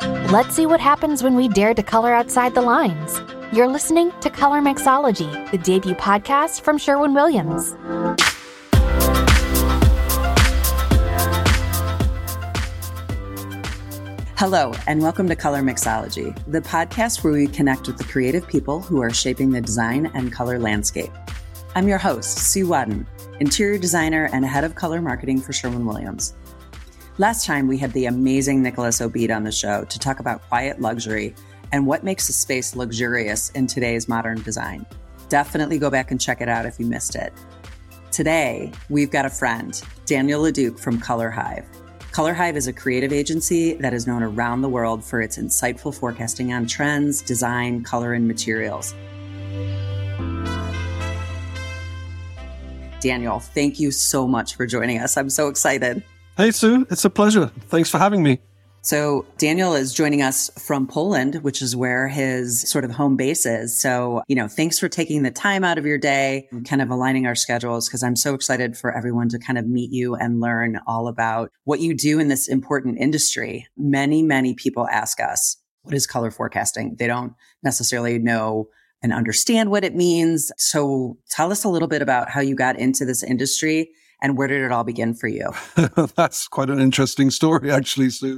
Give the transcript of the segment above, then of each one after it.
Let's see what happens when we dare to color outside the lines. You're listening to Color Mixology, the debut podcast from Sherwin-Williams. Hello, and welcome to Color Mixology, the podcast where we connect with the creative people who are shaping the design and color landscape. I'm your host, Sue Wadden, interior designer and head of color marketing for Sherwin-Williams. Last time, we had the amazing Nicholas Obeid on the show to talk about quiet luxury and what makes a space luxurious in today's modern design. Definitely go back and check it out if you missed it. Today, we've got a friend, Daniel LeDuc from Color Hive. Color Hive is a creative agency that is known around the world for its insightful forecasting on trends, design, color, and materials. Daniel, thank you so much for joining us. I'm so excited. Hey, Sue. It's a pleasure. Thanks for having me. So Daniel is joining us from Poland, which is where his sort of home base is. So, thanks for taking the time out of your day and kind of aligning our schedules, because I'm so excited for everyone to kind of meet you and learn all about what you do in this important industry. Many, many people ask us, what is color forecasting? They don't necessarily know and understand what it means. So tell us a little bit about how you got into this industry and where did it all begin for you? That's quite an interesting story, actually, Sue.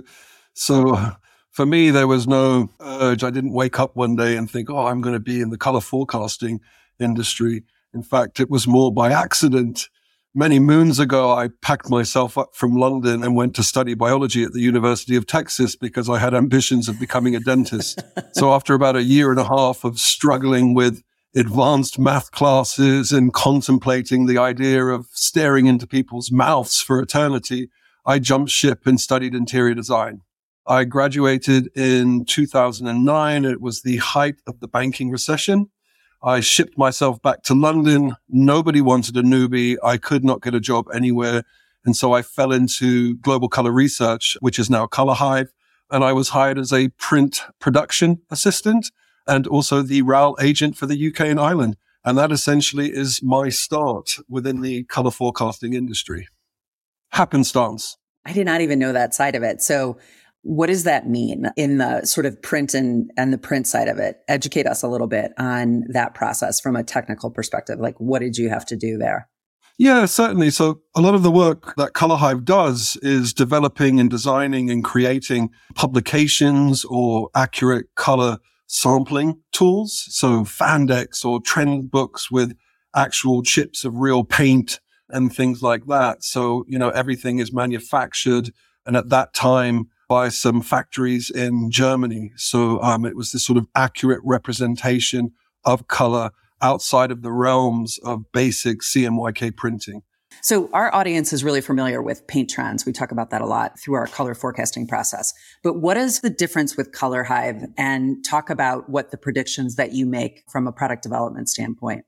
So for me, there was no urge. I didn't wake up one day and think, I'm going to be in the color forecasting industry. In fact, it was more by accident. Many moons ago, I packed myself up from London and went to study biology at the University of Texas because I had ambitions of becoming a dentist. So after about a year and a half of struggling with advanced math classes and contemplating the idea of staring into people's mouths for eternity, I jumped ship and studied interior design. I graduated in 2009. It was the height of the banking recession. I shipped myself back to London. Nobody wanted a newbie. I could not get a job anywhere. And so I fell into global color research, which is now Color Hive. And I was hired as a print production assistant and also the RAL agent for the UK and Ireland. And that essentially is my start within the color forecasting industry. Happenstance. I did not even know that side of it. So what does that mean in the sort of print and the print side of it? Educate us a little bit on that process from a technical perspective. Like, what did you have to do there? Yeah, certainly. So a lot of the work that Color Hive does is developing and designing and creating publications or accurate color sampling tools. So Fandex or trend books with actual chips of real paint and things like that. So, everything is manufactured. And at that time, by some factories in Germany. So it was this sort of accurate representation of color outside of the realms of basic CMYK printing. So our audience is really familiar with paint trends. We talk about that a lot through our color forecasting process. But what is the difference with Color Hive? And talk about what the predictions that you make from a product development standpoint.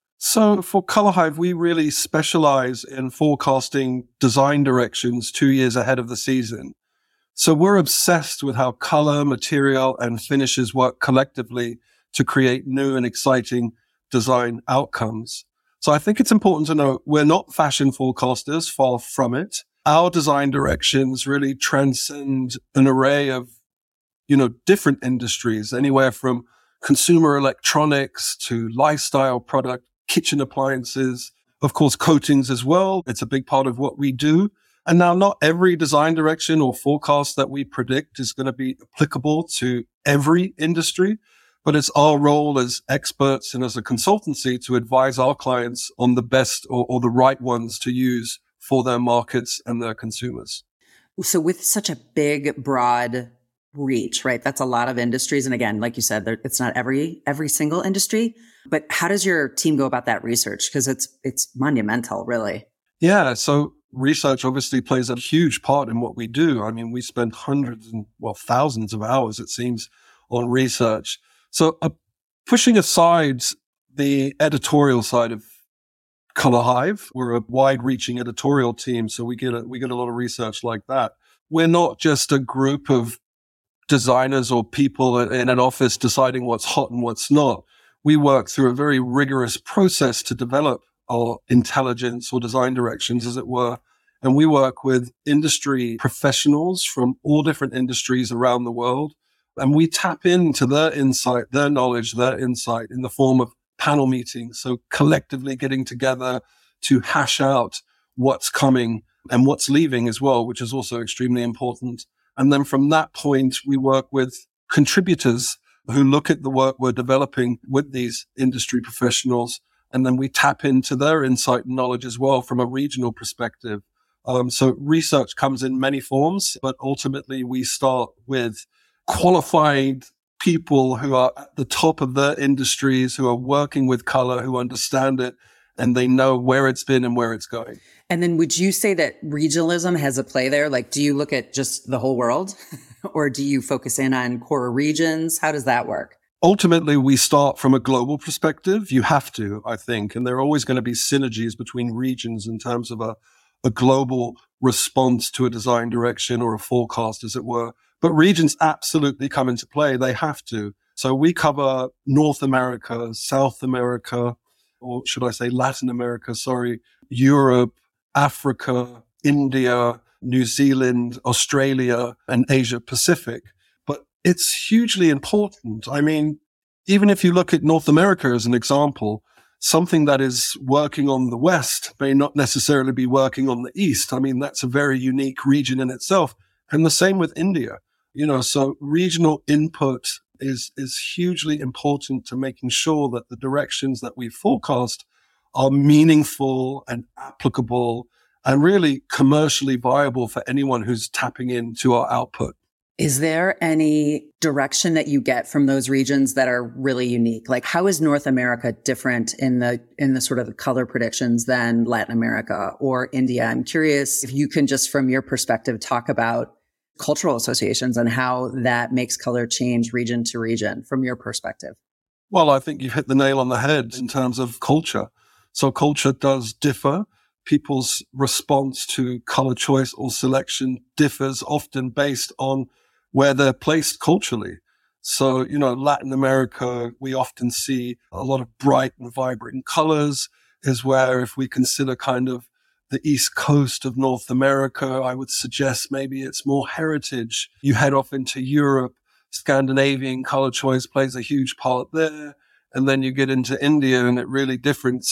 So for Color Hive, we really specialize in forecasting design directions 2 years ahead of the season. So we're obsessed with how color, material, and finishes work collectively to create new and exciting design outcomes. So I think it's important to note we're not fashion forecasters, far from it. Our design directions really transcend an array of, different industries, anywhere from consumer electronics to lifestyle product, kitchen appliances, of course, coatings as well. It's a big part of what we do. And now not every design direction or forecast that we predict is going to be applicable to every industry, but it's our role as experts and as a consultancy to advise our clients on the best or the right ones to use for their markets and their consumers. So with such a big, broad reach, right? That's a lot of industries. And again, like you said, it's not every single industry, but how does your team go about that research? Because it's monumental, really. Yeah. So research obviously plays a huge part in what we do. I mean, we spend hundreds and thousands of hours, it seems, on research. So pushing aside the editorial side of Color Hive, we're a wide-reaching editorial team, so we get a lot of research like that. We're not just a group of designers or people in an office deciding what's hot and what's not. We work through a very rigorous process to develop our intelligence or design directions, as it were. And we work with industry professionals from all different industries around the world. And we tap into their insight, their knowledge, their insight in the form of panel meetings. So collectively getting together to hash out what's coming and what's leaving as well, which is also extremely important. And then from that point, we work with contributors who look at the work we're developing with these industry professionals. And then we tap into their insight and knowledge as well from a regional perspective. So research comes in many forms, but ultimately we start with qualified people who are at the top of their industries, who are working with color, who understand it, and they know where it's been and where it's going. And then would you say that regionalism has a play there? Like, do you look at just the whole world or do you focus in on core regions? How does that work? Ultimately, we start from a global perspective. You have to, I think, and there are always going to be synergies between regions in terms of a global response to a design direction or a forecast, as it were. But regions absolutely come into play. They have to. So we cover North America, South America, or should I say Latin America, Europe, Africa, India, New Zealand, Australia, and Asia Pacific. But it's hugely important. I mean, even if you look at North America as an example, something that is working on the West may not necessarily be working on the East. I mean, that's a very unique region in itself. And the same with India. So regional input is hugely important to making sure that the directions that we forecast are meaningful and applicable and really commercially viable for anyone who's tapping into our output. Is there any direction that you get from those regions that are really unique? Like, how is North America different in the sort of the color predictions than Latin America or India? I'm curious if you can just from your perspective talk about cultural associations and how that makes color change region to region from your perspective. Well, I think you've hit the nail on the head in terms of culture. So culture does differ. People's response to color choice or selection differs often based on where they're placed culturally. So, Latin America, we often see a lot of bright and vibrant colors, is where if we consider kind of the East Coast of North America, I would suggest maybe it's more heritage. You head off into Europe, Scandinavian color choice plays a huge part there. And then you get into India and it really different.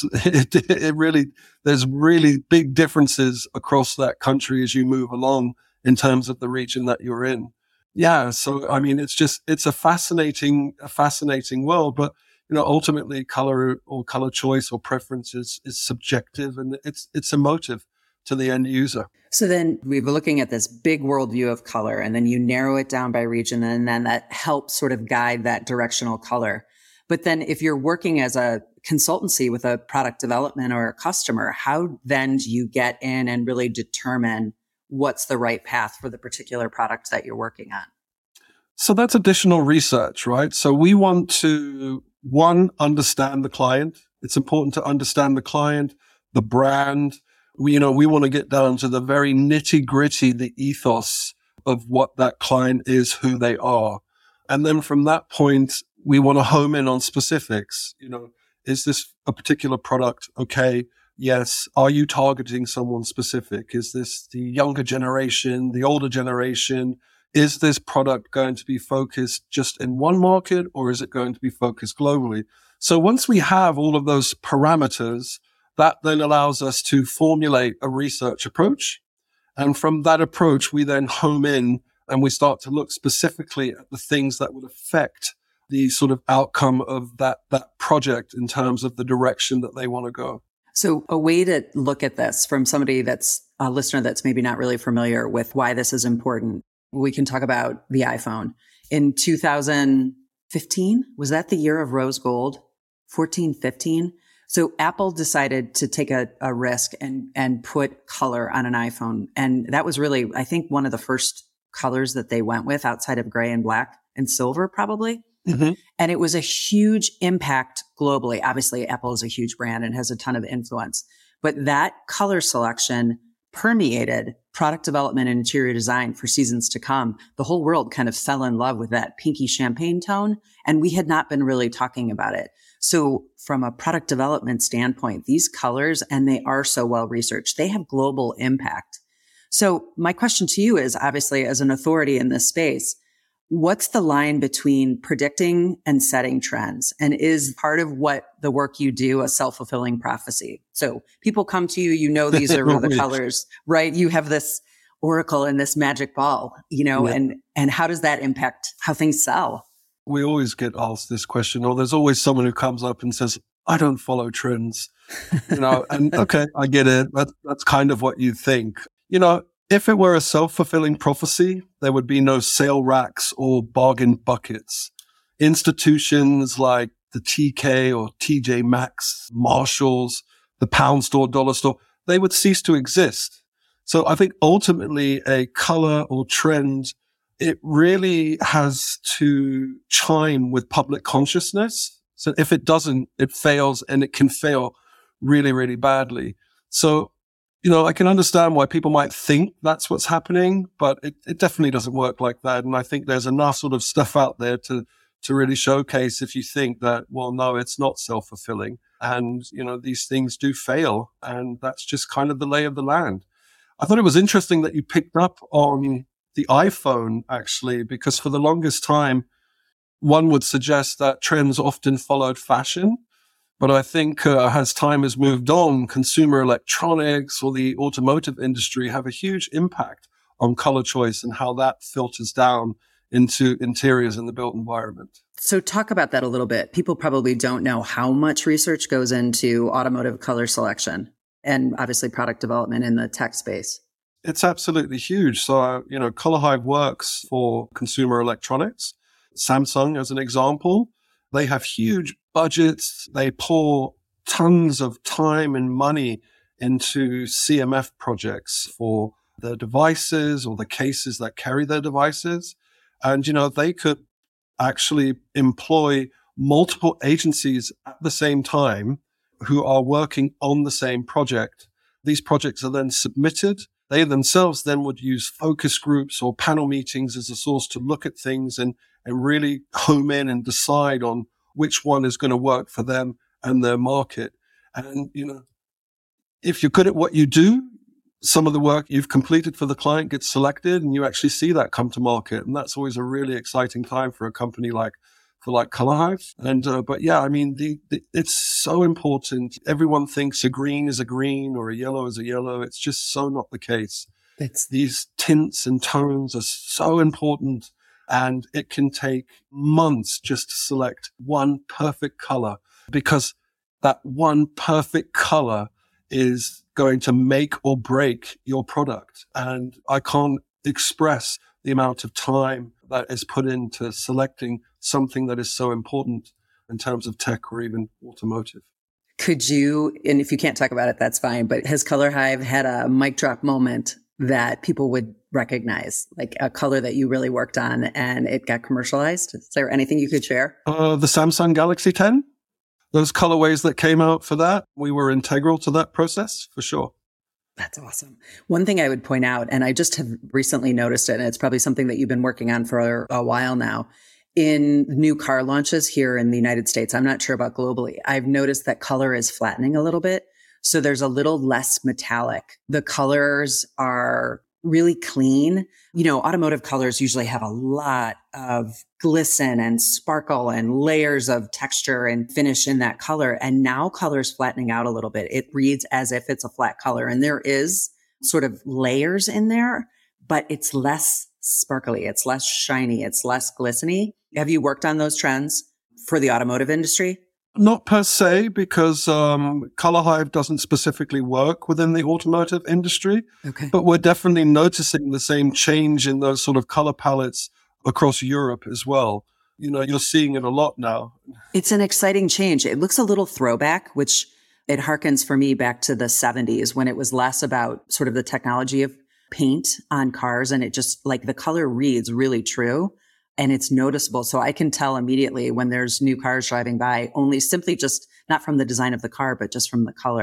There's really big differences across that country as you move along in terms of the region that you're in. Yeah. So, I mean, it's a fascinating world, but, ultimately color or color choice or preference is subjective and it's emotive to the end user. So then we were looking at this big worldview of color and then you narrow it down by region and then that helps sort of guide that directional color. But then if you're working as a consultancy with a product development or a customer, how then do you get in and really determine what's the right path for the particular product that you're working on? So that's additional research, right? So we want to, one, understand the client. It's important to understand the client, the brand. We want to get down to the very nitty gritty, the ethos of what that client is, who they are. And then from that point, we want to home in on specifics. Is this a particular product? Okay. Yes. Are you targeting someone specific? Is this the younger generation, the older generation? Is this product going to be focused just in one market or is it going to be focused globally? So once we have all of those parameters, that then allows us to formulate a research approach. And from that approach, we then home in and we start to look specifically at the things that would affect the sort of outcome of that project in terms of the direction that they want to go. So a way to look at this from somebody that's a listener that's maybe not really familiar with why this is important, we can talk about the iPhone. In 2015, was that the year of rose gold? 14, 15? So Apple decided to take a risk and put color on an iPhone. And that was really, I think, one of the first colors that they went with outside of gray and black and silver, probably. Mm-hmm. And it was a huge impact globally. Obviously, Apple is a huge brand and has a ton of influence. But that color selection permeated product development and interior design for seasons to come. The whole world kind of fell in love with that pinky champagne tone, and we had not been really talking about it. So from a product development standpoint, these colors, and they are so well researched, they have global impact. So my question to you is, obviously, as an authority in this space, what's the line between predicting and setting trends? And is part of what the work you do a self-fulfilling prophecy? So people come to you, you know, these are the colors, right? You have this oracle and this magic ball, you know, and how does that impact how things sell? We always get asked this question, or there's always someone who comes up and says, I don't follow trends, you know, and okay, I get it. That's kind of what you think. You know, if it were a self-fulfilling prophecy, there would be no sale racks or bargain buckets. Institutions like the TK or TJ Maxx, Marshalls, the pound store, dollar store, they would cease to exist. So I think ultimately a color or trend, it really has to chime with public consciousness. So if it doesn't, it fails, and it can fail really, really badly. So, you know, I can understand why people might think that's what's happening, but it definitely doesn't work like that. And I think there's enough sort of stuff out there to really showcase if you think that, well, no, it's not self-fulfilling. And, you know, these things do fail. And that's just kind of the lay of the land. I thought it was interesting that you picked up on the iPhone, actually, because for the longest time, one would suggest that trends often followed fashion. But I think as time has moved on, consumer electronics or the automotive industry have a huge impact on color choice and how that filters down into interiors in the built environment. So talk about that a little bit. People probably don't know how much research goes into automotive color selection and obviously product development in the tech space. It's absolutely huge. So, you know, ColorHive works for consumer electronics. Samsung, as an example, they have huge budgets. They pour tons of time and money into CMF projects for the devices or the cases that carry their devices. And, you know, they could actually employ multiple agencies at the same time who are working on the same project. These projects are then submitted. They themselves then would use focus groups or panel meetings as a source to look at things and really home in and decide on which one is going to work for them and their market. And, you know, if you're good at what you do, some of the work you've completed for the client gets selected and you actually see that come to market. And that's always a really exciting time for a company like ColorHive. And, but yeah, I mean, it's so important. Everyone thinks a green is a green or a yellow is a yellow. It's just so not the case. These tints and tones are so important. And it can take months just to select one perfect color, because that one perfect color is going to make or break your product. And I can't express the amount of time that is put into selecting something that is so important in terms of tech or even automotive. Could you, and if you can't talk about it, that's fine, but has ColorHive had a mic drop moment that people would recognize, like a color that you really worked on and it got commercialized? Is there anything you could share? The Samsung Galaxy 10, those colorways that came out for that, we were integral to that process for sure. That's awesome. One thing I would point out, and I just have recently noticed it, and it's probably something that you've been working on for a while now, in new car launches here in the United States, I'm not sure about globally, I've noticed that color is flattening a little bit. So there's a little less metallic. The colors are really clean. You know, automotive colors usually have a lot of glisten and sparkle and layers of texture and finish in that color. And now color's flattening out a little bit. It reads as if it's a flat color. And there is sort of layers in there, but it's less sparkly. It's less shiny. It's less glisteny. Have you worked on those trends for the automotive industry? Not per se, because ColorHive doesn't specifically work within the automotive industry. Okay. But we're definitely noticing the same change in those sort of color palettes across Europe as well. You know, you're seeing it a lot now. It's an exciting change. It looks a little throwback, which it harkens for me back to the 70s when it was less about sort of the technology of paint on cars. And it just like the color reads really true. And it's noticeable. So I can tell immediately when there's new cars driving by, only simply just not from the design of the car, but just from the color.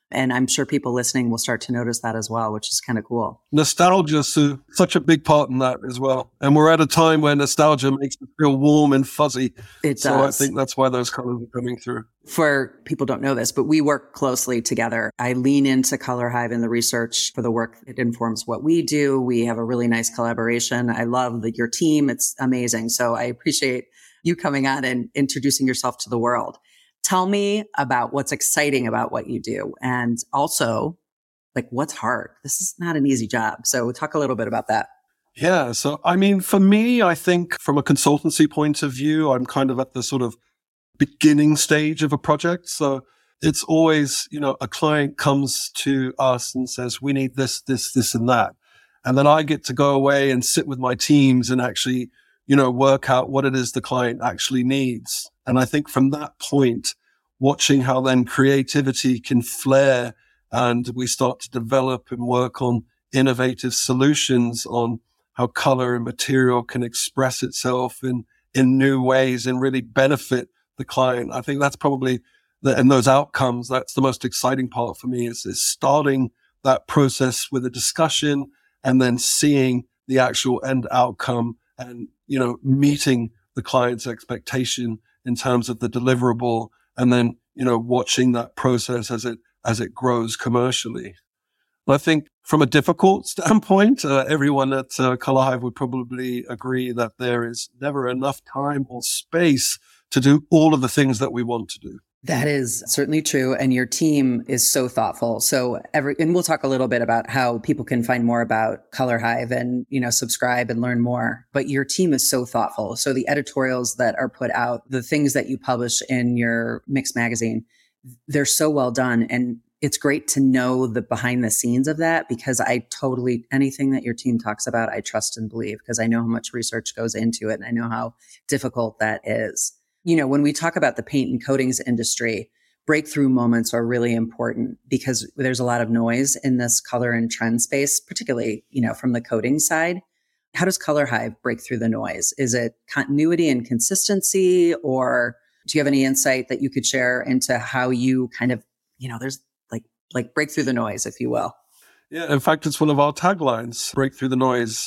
And I'm sure people listening will start to notice that as well, which is kind of cool. Nostalgia, Sue, such a big part in that as well. And we're at a time where nostalgia makes it feel warm and fuzzy. It does. So I think that's why those colors are coming through. For people don't know this, but we work closely together. I lean into Color Hive in the research for the work. It informs what we do. We have a really nice collaboration. I love your team. It's amazing. So I appreciate you coming on and introducing yourself to the world. Tell me about what's exciting about what you do. And also, like, what's hard? This is not an easy job. So talk a little bit about that. Yeah. So, I mean, for me, I think from a consultancy point of view, I'm kind of at the sort of beginning stage of a project. So it's always, a client comes to us and says, we need this, and that. And then I get to go away and sit with my teams and actually, work out what it is the client actually needs. And I think from that point, watching how then creativity can flare and we start to develop and work on innovative solutions on how color and material can express itself in new ways and really benefit the client. I think that's probably and those outcomes, that's the most exciting part for me is starting that process with a discussion and then seeing the actual end outcome and, meeting the client's expectation in terms of the deliverable and then, watching that process as it grows commercially. I think from a difficult standpoint, everyone at Color Hive would probably agree that there is never enough time or space to do all of the things that we want to do. That is certainly true. And your team is so thoughtful. So and we'll talk a little bit about how people can find more about Color Hive and, subscribe and learn more. But your team is so thoughtful. So the editorials that are put out, the things that you publish in your Mix magazine, they're so well done. And it's great to know the behind the scenes of that because anything that your team talks about, I trust and believe because I know how much research goes into it and I know how difficult that is. When we talk about the paint and coatings industry, breakthrough moments are really important because there's a lot of noise in this color and trend space, particularly, from the coating side. How does Color Hive break through the noise? Is it continuity and consistency, or do you have any insight that you could share into how you kind of, there's like break through the noise, if you will? Yeah, in fact, it's one of our taglines, break through the noise.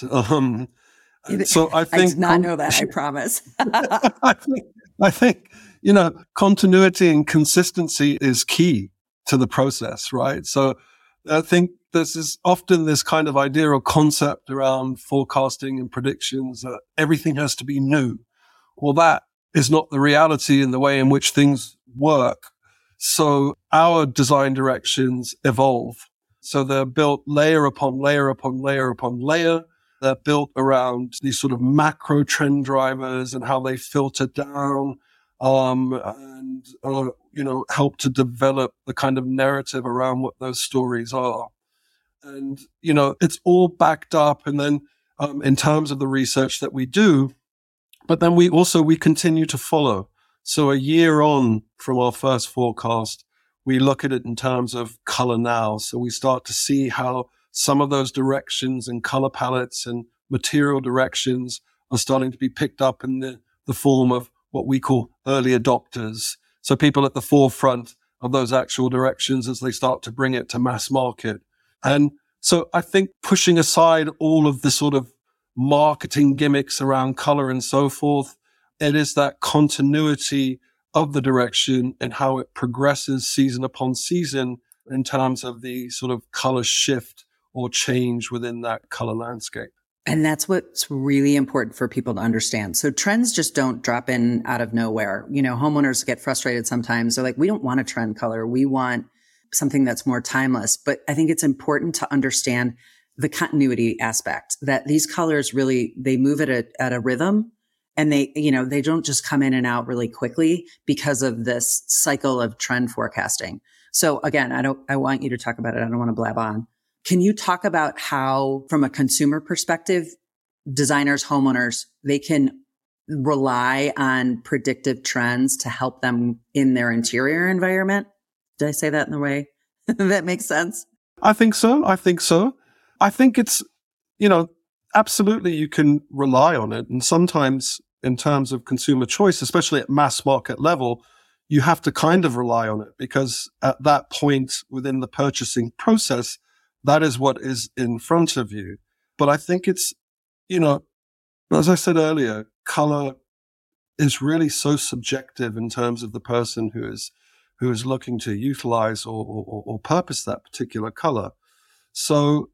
So I think I did not know that, I promise. I think, continuity and consistency is key to the process, right? So I think this is often this kind of idea or concept around forecasting and predictions that everything has to be new. Well, that is not the reality in the way in which things work. So our design directions evolve. So they're built layer upon layer upon layer upon layer. They're built around these sort of macro trend drivers and how they filter down, and help to develop the kind of narrative around what those stories are. And, it's all backed up. And then, in terms of the research that we do, but then we continue to follow. So a year on from our first forecast, we look at it in terms of color now. So we start to see how some of those directions and color palettes and material directions are starting to be picked up in the form of what we call early adopters. So people at the forefront of those actual directions as they start to bring it to mass market. And so I think pushing aside all of the sort of marketing gimmicks around color and so forth, it is that continuity of the direction and how it progresses season upon season in terms of the sort of color shift or change within that color landscape. And that's what's really important for people to understand. So trends just don't drop in out of nowhere. Homeowners get frustrated sometimes. They're like, we don't want a trend color. We want something that's more timeless. But I think it's important to understand the continuity aspect that these colors really, they move at a rhythm and they don't just come in and out really quickly because of this cycle of trend forecasting. So again, I want you to talk about it. I don't want to blab on. Can you talk about how, from a consumer perspective, designers, homeowners, they can rely on predictive trends to help them in their interior environment? Did I say that in the way that makes sense? I think so. I think it's, absolutely you can rely on it. And sometimes in terms of consumer choice, especially at mass market level, you have to kind of rely on it, because at that point within the purchasing process, that is what is in front of you. But I think it's, as I said earlier, color is really so subjective in terms of the person who is looking to utilize or purpose that particular color. So,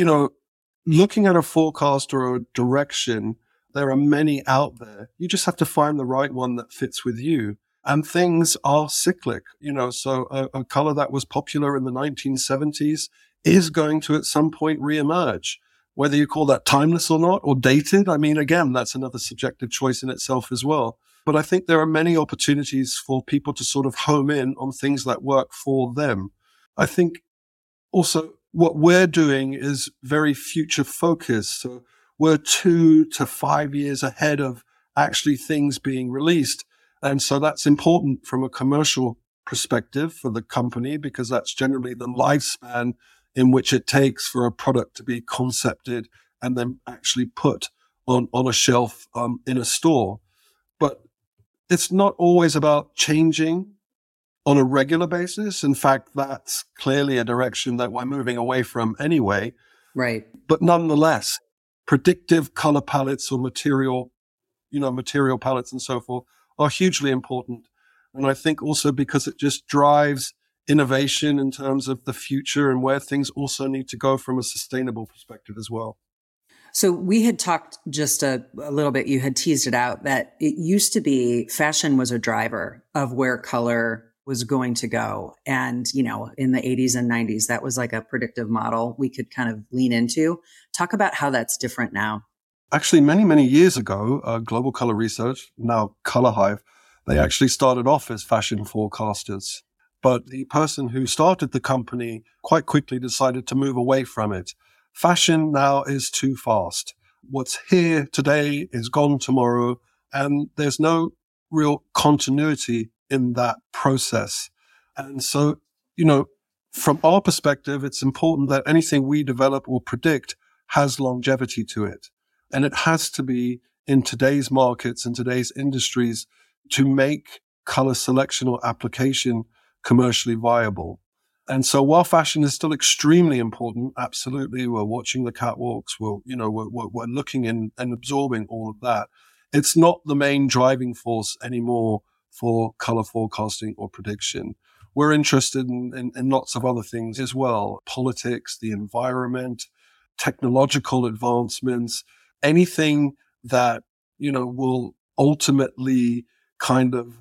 looking at a forecast or a direction, there are many out there. You just have to find the right one that fits with you. And things are cyclic, so a color that was popular in the 1970s is going to at some point reemerge. Whether you call that timeless or not, or dated, I mean, again, that's another subjective choice in itself as well. But I think there are many opportunities for people to sort of home in on things that work for them. I think also what we're doing is very future focused. So we're 2 to 5 years ahead of actually things being released. And so that's important from a commercial perspective for the company, because that's generally the lifespan in which it takes for a product to be concepted and then actually put on a shelf in a store. But it's not always about changing on a regular basis. In fact, that's clearly a direction that we're moving away from anyway. Right. But nonetheless, predictive color palettes or material palettes and so forth are hugely important. And I think also because it just drives innovation in terms of the future and where things also need to go from a sustainable perspective as well. So we had talked just a little bit, you had teased it out, that it used to be fashion was a driver of where color was going to go. And, in the 80s and 90s, that was like a predictive model we could kind of lean into. Talk about how that's different now. Actually, many, many years ago, Global Color Research, now Color Hive, they actually started off as fashion forecasters. But the person who started the company quite quickly decided to move away from it. Fashion now is too fast. What's here today is gone tomorrow, and there's no real continuity in that process. And so, from our perspective, it's important that anything we develop or predict has longevity to it. And it has to be in today's markets and today's industries to make color selection or application commercially viable. And so while fashion is still extremely important, absolutely, we're watching the catwalks, we're looking in and absorbing all of that. It's not the main driving force anymore for color forecasting or prediction. We're interested in lots of other things as well: politics, the environment, technological advancements, anything that, will ultimately kind of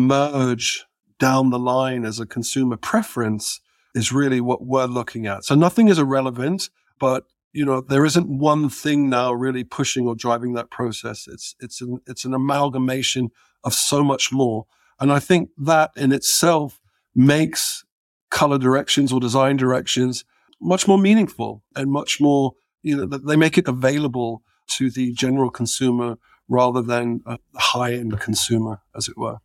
emerge down the line as a consumer preference is really what we're looking at. So nothing is irrelevant, but, there isn't one thing now really pushing or driving that process. It's an amalgamation of so much more. And I think that in itself makes color directions or design directions much more meaningful and much more, they make it available to the general consumer rather than a high-end consumer, as it were.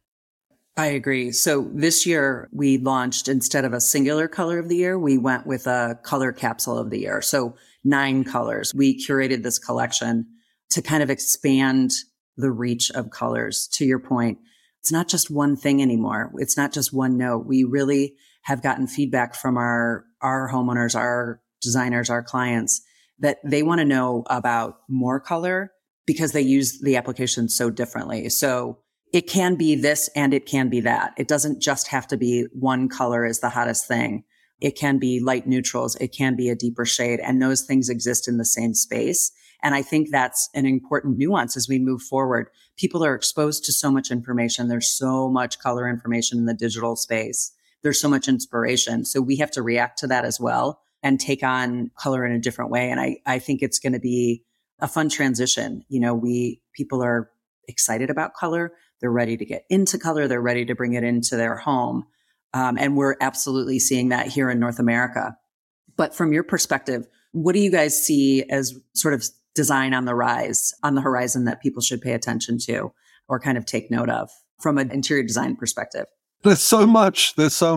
I agree. So this year we launched, instead of a singular color of the year, we went with a color capsule of the year. So 9 colors. We curated this collection to kind of expand the reach of colors. To your point, it's not just one thing anymore. It's not just one note. We really have gotten feedback from our homeowners, our designers, our clients, that they want to know about more color because they use the application so differently. So it can be this and it can be that. It doesn't just have to be one color is the hottest thing. It can be light neutrals. It can be a deeper shade, and those things exist in the same space. And I think that's an important nuance as we move forward. People are exposed to so much information. There's so much color information in the digital space. There's so much inspiration. So we have to react to that as well and take on color in a different way. And I think it's going to be a fun transition. People are excited about color. They're ready to get into color. They're ready to bring it into their home. And we're absolutely seeing that here in North America. But from your perspective, what do you guys see as sort of design on the horizon that people should pay attention to or kind of take note of from an interior design perspective? There's so much.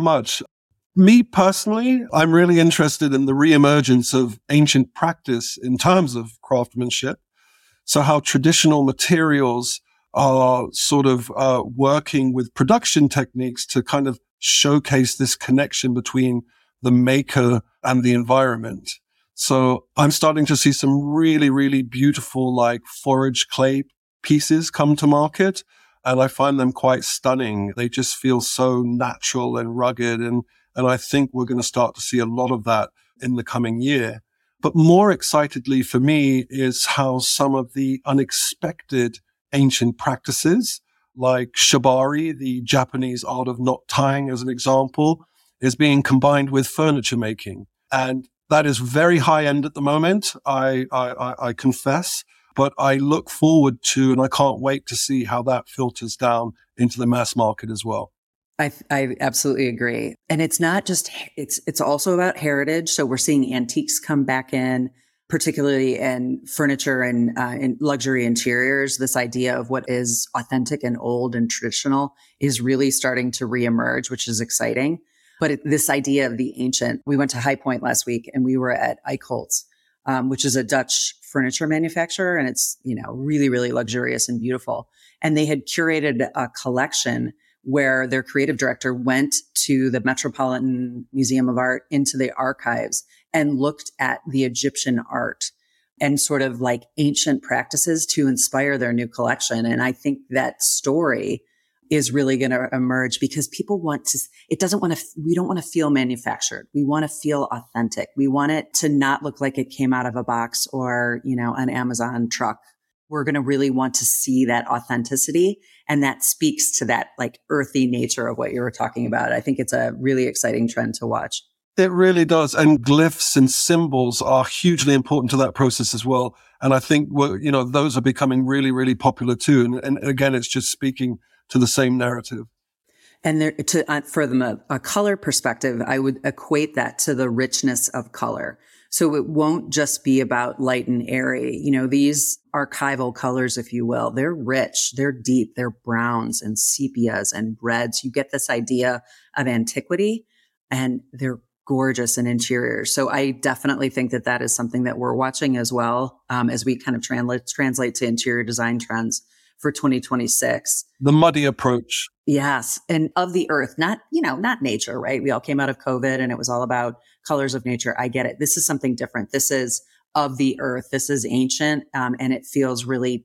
Me personally, I'm really interested in the reemergence of ancient practice in terms of craftsmanship. So how traditional materials are sort of working with production techniques to kind of showcase this connection between the maker and the environment. So I'm starting to see some really, really beautiful, like forage clay pieces come to market. And I find them quite stunning. They just feel so natural and rugged. And I think we're going to start to see a lot of that in the coming year. But more excitedly for me is how some of the unexpected ancient practices, like shibari, the Japanese art of knot tying as an example, is being combined with furniture making. And that is very high end at the moment, I confess. But I look forward to, and I can't wait to see how that filters down into the mass market as well. I absolutely agree. And it's not just, it's also about heritage. So we're seeing antiques come back in, particularly in furniture and in luxury interiors. This idea of what is authentic and old and traditional is really starting to reemerge, which is exciting. But this idea of the ancient, we went to High Point last week and we were at Eichholz, which is a Dutch furniture manufacturer. And it's, really, really luxurious and beautiful. And they had curated a collection where their creative director went to the Metropolitan Museum of Art into the archives and looked at the Egyptian art and sort of like ancient practices to inspire their new collection. And I think that story is really going to emerge because people we don't want to feel manufactured. We want to feel authentic. We want it to not look like it came out of a box or, an Amazon truck. We're going to really want to see that authenticity. And that speaks to that like earthy nature of what you were talking about. I think it's a really exciting trend to watch. It really does. And glyphs and symbols are hugely important to that process as well. And I think, those are becoming really, really popular too. And again, it's just speaking to the same narrative. And from a color perspective, I would equate that to the richness of color. So it won't just be about light and airy. These archival colors, if you will, they're rich, they're deep, they're browns and sepias and reds. You get this idea of antiquity and they're gorgeous in interiors. So I definitely think that is something that we're watching as well, as we kind of translate to interior design trends for 2026. The muddy approach. Yes. And of the earth, not nature, right? We all came out of COVID and it was all about colors of nature. I get it. This is something different. This is of the earth. This is ancient. And it feels really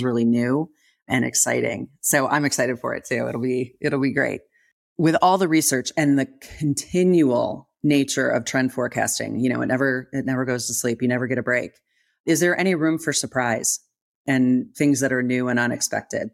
new and exciting. So I'm excited for it too. It'll be great. With all the research and the continual nature of trend forecasting, it never goes to sleep. You never get a break. Is there any room for surprise and things that are new and unexpected?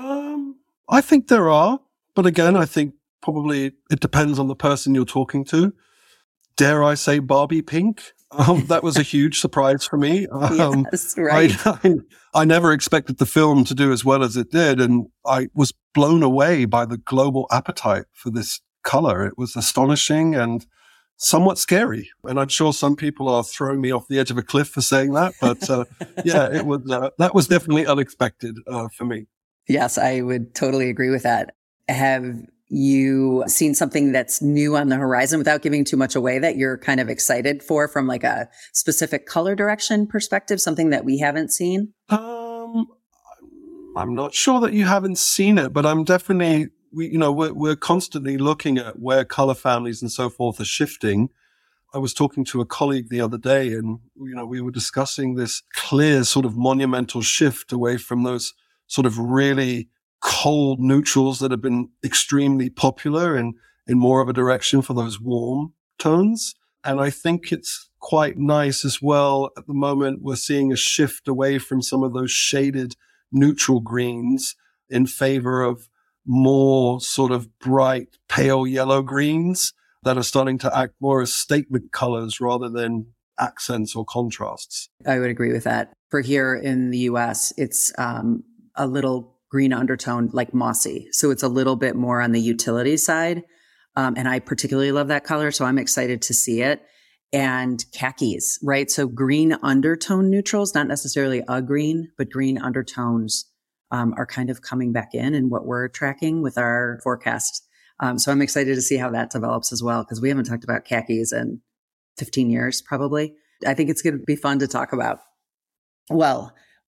I think there are, but again, I think probably it depends on the person you're talking to. Dare I say Barbie pink? That was a huge surprise for me. Yes, right. I never expected the film to do as well as it did, and I was blown away by the global appetite for this color. It was astonishing and somewhat scary. And I'm sure some people are throwing me off the edge of a cliff for saying that, but it was that was definitely unexpected for me. Yes, I would totally agree with that. Have you seen something that's new on the horizon without giving too much away that you're kind of excited for from like a specific color direction perspective, something that we haven't seen? I'm not sure that you haven't seen it, but I'm definitely, we're constantly looking at where color families and so forth are shifting. I was talking to a colleague the other day and, we were discussing this clear sort of monumental shift away from those sort of really cold neutrals that have been extremely popular and in more of a direction for those warm tones. And I think it's quite nice as well. At the moment, we're seeing a shift away from some of those shaded neutral greens in favor of more sort of bright, pale yellow greens that are starting to act more as statement colors rather than accents or contrasts. I would agree with that. For here in the US, it's a little green undertone like mossy. So it's a little bit more on the utility side. And I particularly love that color. So I'm excited to see it. And khakis, right? So green undertone neutrals, not necessarily a green, but green undertones are kind of coming back in what we're tracking with our forecast. So I'm excited to see how that develops as well, because we haven't talked about khakis in 15 years, probably. I think it's going to be fun to talk about. Well,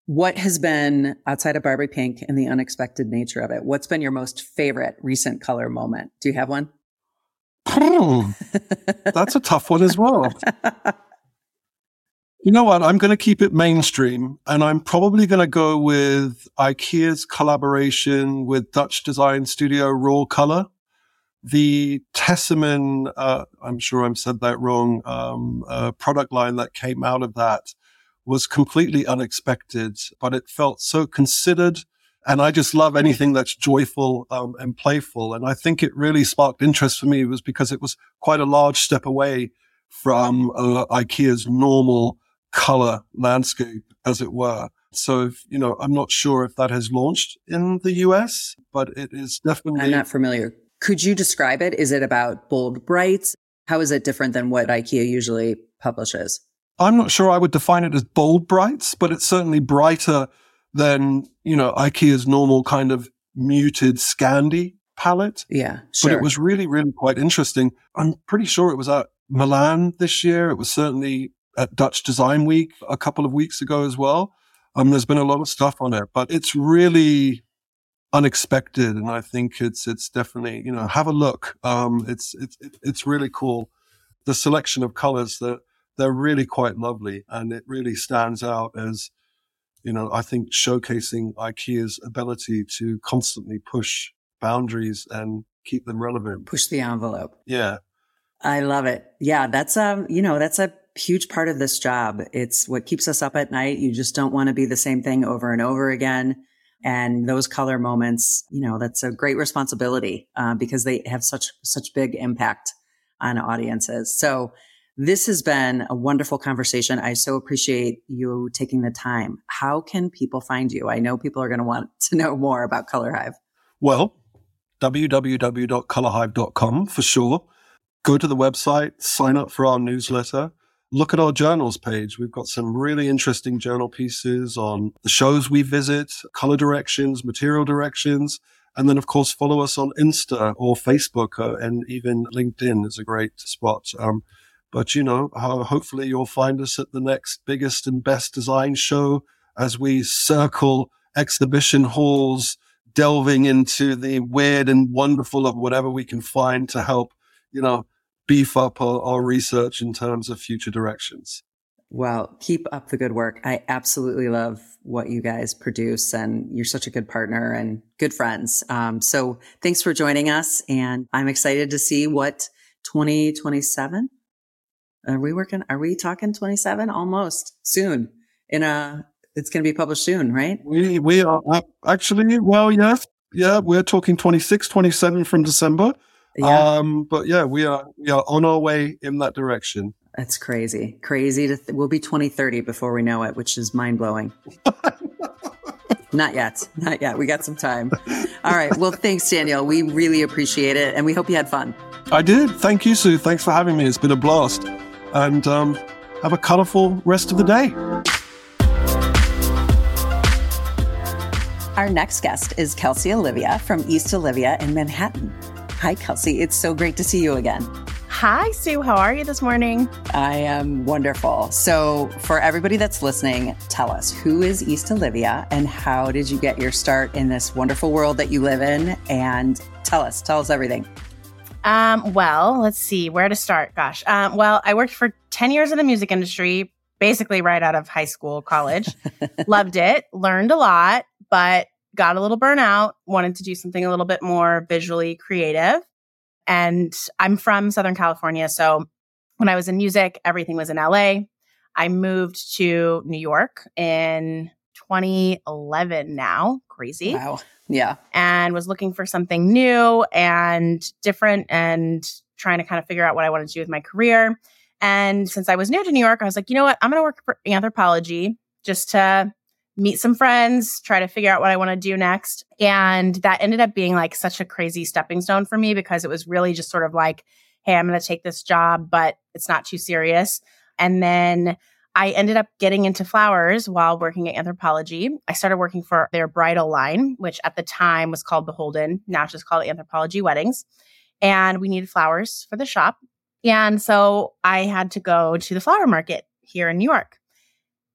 What has been, outside of Barbie Pink and the unexpected nature of it, what's been your most favorite recent color moment? Do you have one? That's a tough one as well. You know what? I'm going to keep it mainstream, and I'm probably going to go with IKEA's collaboration with Dutch design studio Raw Color. The Tesseman, I'm sure I said that wrong, product line that came out of that was completely unexpected, but it felt so considered. And I just love anything that's joyful and playful. And I think it really sparked interest for me was because it was quite a large step away from IKEA's normal color landscape, as it were. So, I'm not sure if that has launched in the US, but it is definitely... I'm not familiar. Could you describe it? Is it about bold brights? How is it different than what IKEA usually publishes? I'm not sure I would define it as bold brights, but it's certainly brighter than, IKEA's normal kind of muted Scandi palette. Yeah, sure. But it was really, really quite interesting. I'm pretty sure it was at Milan this year. It was certainly at Dutch Design Week a couple of weeks ago as well. There's been a lot of stuff on it, but it's really unexpected. And I think it's definitely, have a look. It's really cool. The selection of colors they're really quite lovely, and it really stands out as, I think showcasing IKEA's ability to constantly push boundaries and keep them relevant. Push the envelope. Yeah. I love it. Yeah. That's a huge part of this job. It's what keeps us up at night. You just don't want to be the same thing over and over again. And those color moments, that's a great responsibility, because they have such big impact on audiences. So this has been a wonderful conversation. I so appreciate you taking the time. How can people find you? I know people are going to want to know more about Color Hive. Well, www.colorhive.com for sure. Go to the website, sign up for our newsletter, look at our journals page. We've got some really interesting journal pieces on the shows we visit, color directions, material directions. And then, of course, follow us on Insta or Facebook, and even LinkedIn is a great spot. But, hopefully you'll find us at the next biggest and best design show as we circle exhibition halls, delving into the weird and wonderful of whatever we can find to help, beef up our research in terms of future directions. Well, keep up the good work. I absolutely love what you guys produce, and you're such a good partner and good friends. So thanks for joining us. And I'm excited to see what 2027... Are we talking 27? Almost soon. It's going to be published soon, right? We are actually, well, yes. Yeah, we're talking 26, 27 from December. Yeah. But yeah, we are on our way in that direction. That's crazy. We'll be 2030 before we know it, which is mind blowing. Not yet. We got some time. All right. Well, thanks, Daniel. We really appreciate it. And we hope you had fun. I did. Thank you, Sue. Thanks for having me. It's been a blast. And have a colorful rest of the day. Our next guest is Kelsey Olivia from East Olivia in Manhattan. Hi, Kelsey. It's so great to see you again. Hi, Sue. How are you this morning? I am wonderful. So for everybody that's listening, tell us, who is East Olivia and how did you get your start in this wonderful world that you live in? And tell us everything. Well, let's see where to start. Gosh. Well, I worked for 10 years in the music industry, basically right out of high school, college. Loved it, learned a lot, but got a little burnout, wanted to do something a little bit more visually creative. And I'm from Southern California. So when I was in music, everything was in LA. I moved to New York in 2011 now. Crazy. Wow. Yeah. And was looking for something new and different and trying to kind of figure out what I wanted to do with my career. And since I was new to New York, I was like, you know what? I'm going to work for Anthropologie just to meet some friends, try to figure out what I want to do next. And that ended up being like such a crazy stepping stone for me because it was really just sort of like, hey, I'm going to take this job, but it's not too serious. And then I ended up getting into flowers while working at Anthropologie. I started working for their bridal line, which at the time was called Beholden. Now it's just called Anthropologie Weddings. And we needed flowers for the shop. And so I had to go to the flower market here in New York.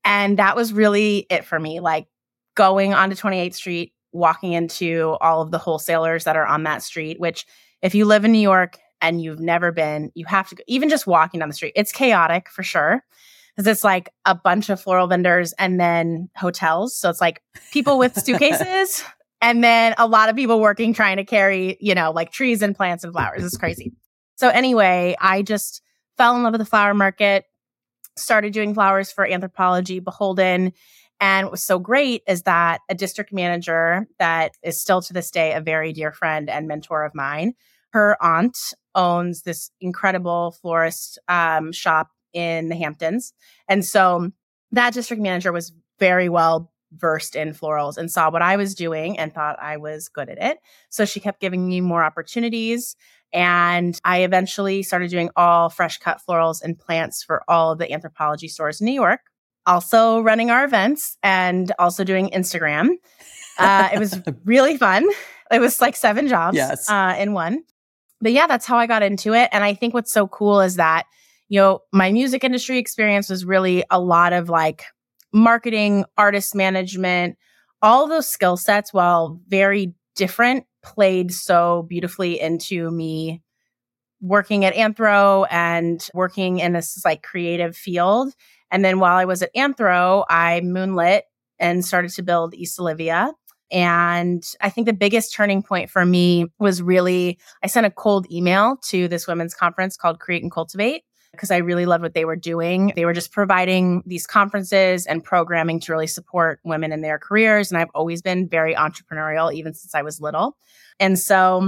And that was really it for me. Like going onto 28th Street, walking into all of the wholesalers that are on that street, which if you live in New York and you've never been, you have to go, even just walking down the street. It's chaotic for sure. Because it's like a bunch of floral vendors and then hotels. So it's like people with suitcases and then a lot of people working, trying to carry, like trees and plants and flowers. It's crazy. So anyway, I just fell in love with the flower market, started doing flowers for Anthropologie, Beholden. And what was so great is that a district manager that is still to this day a very dear friend and mentor of mine, her aunt owns this incredible florist shop in the Hamptons. And so that district manager was very well versed in florals and saw what I was doing and thought I was good at it. So she kept giving me more opportunities. And I eventually started doing all fresh cut florals and plants for all of the Anthropologie stores in New York. Also running our events and also doing Instagram. It was really fun. It was like 7 jobs in one. But yeah, that's how I got into it. And I think what's so cool is that, my music industry experience was really a lot of like marketing, artist management, all those skill sets, while very different, played so beautifully into me working at Anthro and working in this like creative field. And then while I was at Anthro, I moonlit and started to build East Olivia. And I think the biggest turning point for me was really, I sent a cold email to this women's conference called Create and Cultivate because I really loved what they were doing. They were just providing these conferences and programming to really support women in their careers. And I've always been very entrepreneurial, even since I was little. And so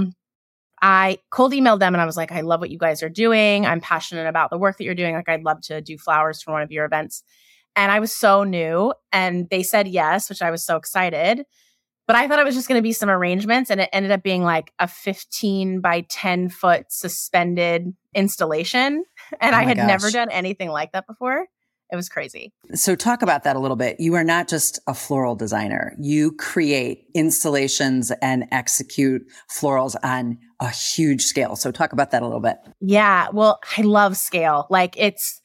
I cold emailed them and I was like, I love what you guys are doing. I'm passionate about the work that you're doing. Like, I'd love to do flowers for one of your events. And I was so new. And they said yes, which I was so excited. But I thought it was just going to be some arrangements. And it ended up being like a 15 by 10 foot suspended installation. And I had never done anything like that before. It was crazy. So talk about that a little bit. You are not just a floral designer. You create installations and execute florals on a huge scale. So talk about that a little bit. Yeah. Well, I love scale. Like, it's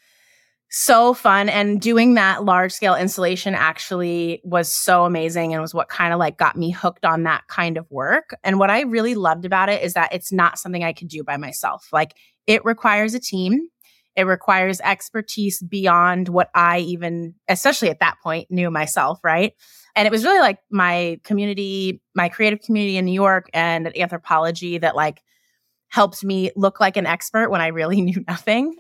so fun. And doing that large scale installation actually was so amazing and was what kind of like got me hooked on that kind of work. And what I really loved about it is that it's not something I could do by myself. Like, it requires a team. It requires expertise beyond what I even, especially at that point, knew myself, right? And it was really like my community, my creative community in New York and at Anthropologie that like helped me look like an expert when I really knew nothing.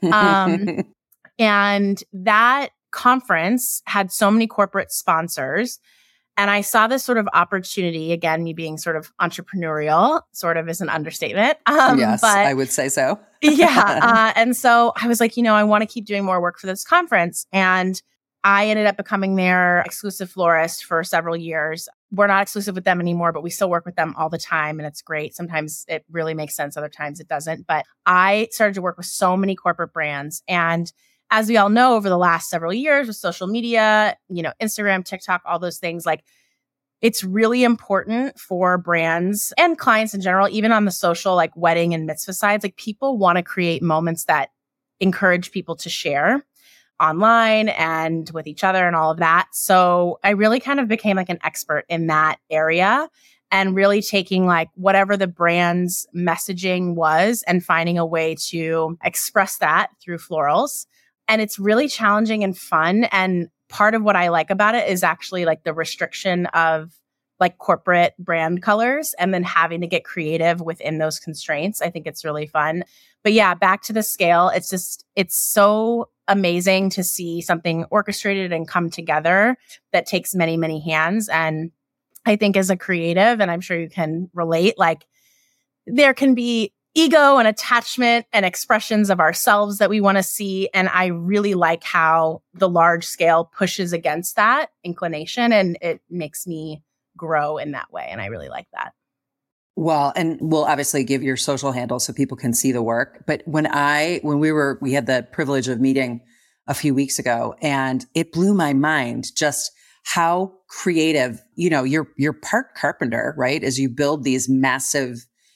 And that conference had so many corporate sponsors. And I saw this sort of opportunity, again, me being sort of entrepreneurial, sort of is an understatement. Yes, but, I would say so. Yeah. And so I was like, I want to keep doing more work for this conference. And I ended up becoming their exclusive florist for several years. We're not exclusive with them anymore, but we still work with them all the time. And it's great. Sometimes it really makes sense. Other times it doesn't. But I started to work with so many corporate brands. And as we all know, over the last several years with social media, Instagram, TikTok, all those things, like, it's really important for brands and clients in general, even on the social, like wedding and mitzvah sides, like, people want to create moments that encourage people to share online and with each other and all of that. So I really kind of became like an expert in that area and really taking like whatever the brand's messaging was and finding a way to express that through florals. And it's really challenging and fun. And part of what I like about it is actually like the restriction of like corporate brand colors and then having to get creative within those constraints. I think it's really fun. But yeah, back to the scale, it's so amazing to see something orchestrated and come together that takes many, many hands. And I think as a creative, and I'm sure you can relate, like, there can be ego and attachment and expressions of ourselves that we want to see. And I really like how the large scale pushes against that inclination and it makes me grow in that way. And I really like that. Well, and we'll obviously give your social handle so people can see the work. But when we had the privilege of meeting a few weeks ago, and it blew my mind just how creative, you're part carpenter, right? As you build these massive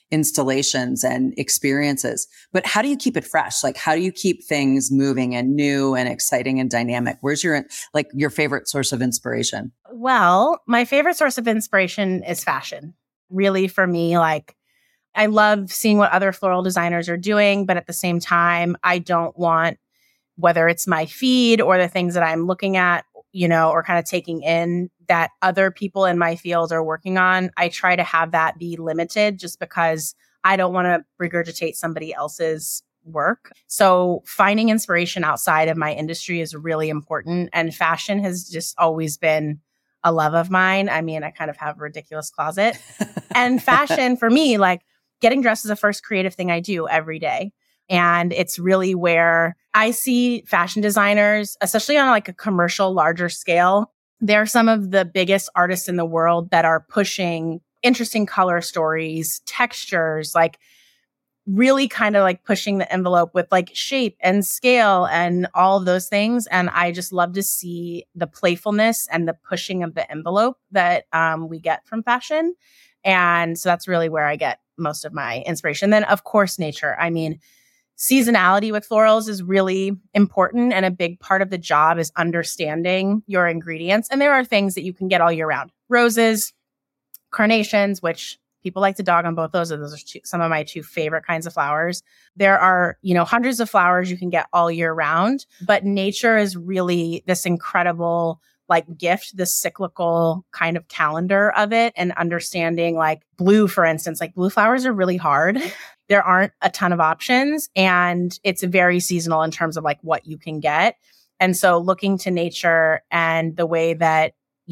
installations and experiences. But how do you keep it fresh? Like, how do you keep things moving and new and exciting and dynamic? Where's your favorite source of inspiration? Well, my favorite source of inspiration is fashion. Really, for me, like, I love seeing what other floral designers are doing, but at the same time, I don't want, whether it's my feed or the things that I'm looking at, or kind of taking in that other people in my field are working on, I try to have that be limited just because I don't want to regurgitate somebody else's work. So finding inspiration outside of my industry is really important. And fashion has just always been a love of mine. I mean, I kind of have a ridiculous closet. And fashion for me, like, getting dressed is the first creative thing I do every day. And it's really where I see fashion designers, especially on like a commercial, larger scale. They're some of the biggest artists in the world that are pushing interesting color stories, textures, like really kind of like pushing the envelope with like shape and scale and all of those things. And I just love to see the playfulness and the pushing of the envelope that we get from fashion. And so that's really where I get most of my inspiration. Then, of course, nature. I mean, seasonality with florals is really important. And a big part of the job is understanding your ingredients. And there are things that you can get all year round. Roses, carnations, which people like to dog on both those. Those are some of my two favorite kinds of flowers. There are, hundreds of flowers you can get all year round. But nature is really this incredible like gift, this cyclical kind of calendar of it, and understanding like blue, for instance, like blue flowers are really hard. There aren't a ton of options, and it's very seasonal in terms of like what you can get. And so looking to nature and the way that,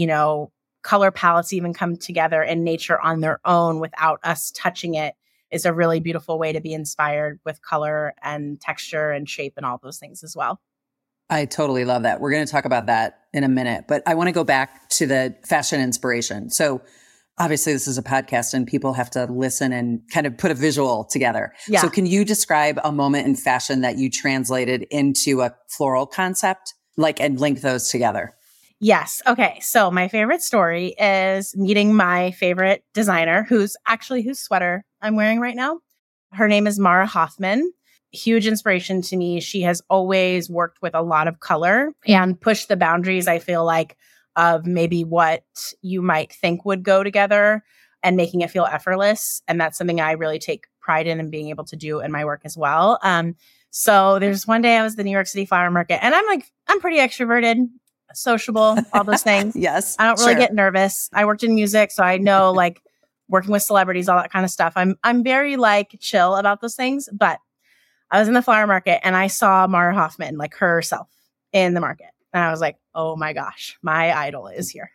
color palettes even come together in nature on their own without us touching it is a really beautiful way to be inspired with color and texture and shape and all those things as well. I totally love that. We're going to talk about that in a minute, but I want to go back to the fashion inspiration. So obviously this is a podcast and people have to listen and kind of put a visual together. Yeah. So can you describe a moment in fashion that you translated into a floral concept, and link those together? Yes. Okay. So my favorite story is meeting my favorite designer, whose sweater I'm wearing right now. Her name is Mara Hoffman. Huge inspiration to me. She has always worked with a lot of color and pushed the boundaries, I feel like, of maybe what you might think would go together and making it feel effortless. And that's something I really take pride in and being able to do in my work as well. So there's one day I was at the New York City Flower Market, and I'm pretty extroverted, sociable, all those things. Yes. I don't really get nervous. I worked in music, so I know like working with celebrities, all that kind of stuff. I'm very like chill about those things, but I was in the flower market and I saw Mara Hoffman, like herself, in the market. And I was like, oh my gosh, my idol is here.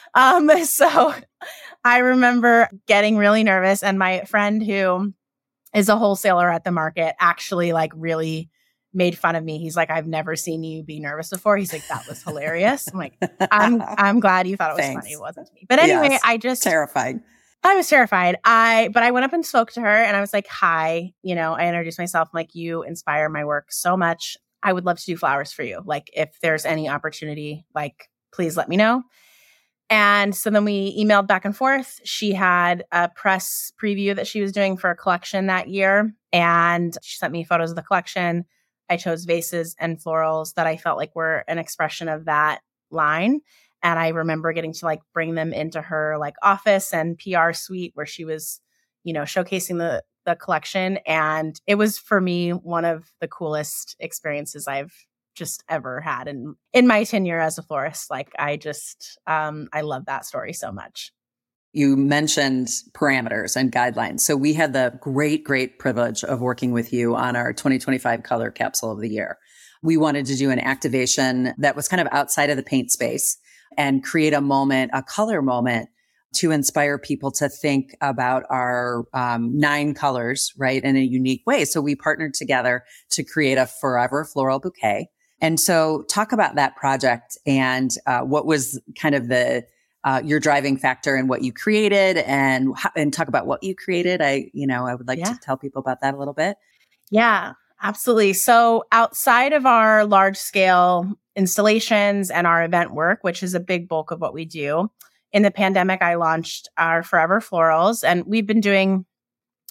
So I remember getting really nervous, and my friend who is a wholesaler at the market actually like really made fun of me. He's like, I've never seen you be nervous before. He's like, that was hilarious. I'm like, I'm glad you thought it was funny. It wasn't to me. But anyway, yes. Terrifying. I was terrified. But I went up and spoke to her and I was like, hi, I introduced myself. I'm like, you inspire my work so much. I would love to do flowers for you. Like, if there's any opportunity, like, please let me know. And so then we emailed back and forth. She had a press preview that she was doing for a collection that year. And she sent me photos of the collection. I chose vases and florals that I felt like were an expression of that line. And I remember getting to like bring them into her like office and PR suite where she was, showcasing the collection. And it was, for me, one of the coolest experiences I've just ever had in my tenure as a florist. Like, I just, I love that story so much. You mentioned parameters and guidelines. So we had the great privilege of working with you on our 2025 Color Capsule of the Year. We wanted to do an activation that was kind of outside of the paint space and create a color moment to inspire people to think about our 9 colors, right, in a unique way. So we partnered together to create a forever floral bouquet. And so talk about that project and what was kind of your driving factor in what you created, and talk about what you created. I would like to tell people about that a little bit. Yeah, absolutely. So outside of our large scale installations and our event work, which is a big bulk of what we do, in the pandemic, I launched our Forever Florals, and we've been doing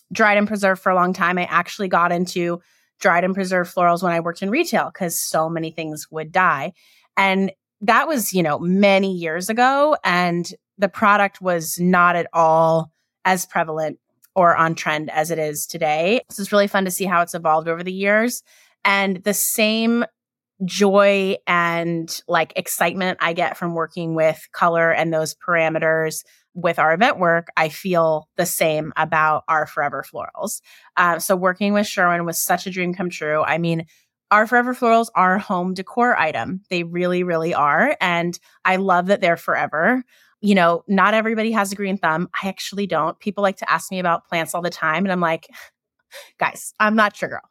dried and preserved for a long time. I actually got into dried and preserved florals when I worked in retail because so many things would die. And that was, many years ago. And the product was not at all as prevalent or on trend as it is today. So it's really fun to see how it's evolved over the years. And the same joy and like excitement I get from working with color and those parameters with our event work, I feel the same about our Forever Florals. So working with Sherwin was such a dream come true. I mean, our Forever Florals are a home decor item. They really, really are. And I love that they're forever. Not everybody has a green thumb. I actually don't. People like to ask me about plants all the time. And I'm like, guys, I'm not your girl.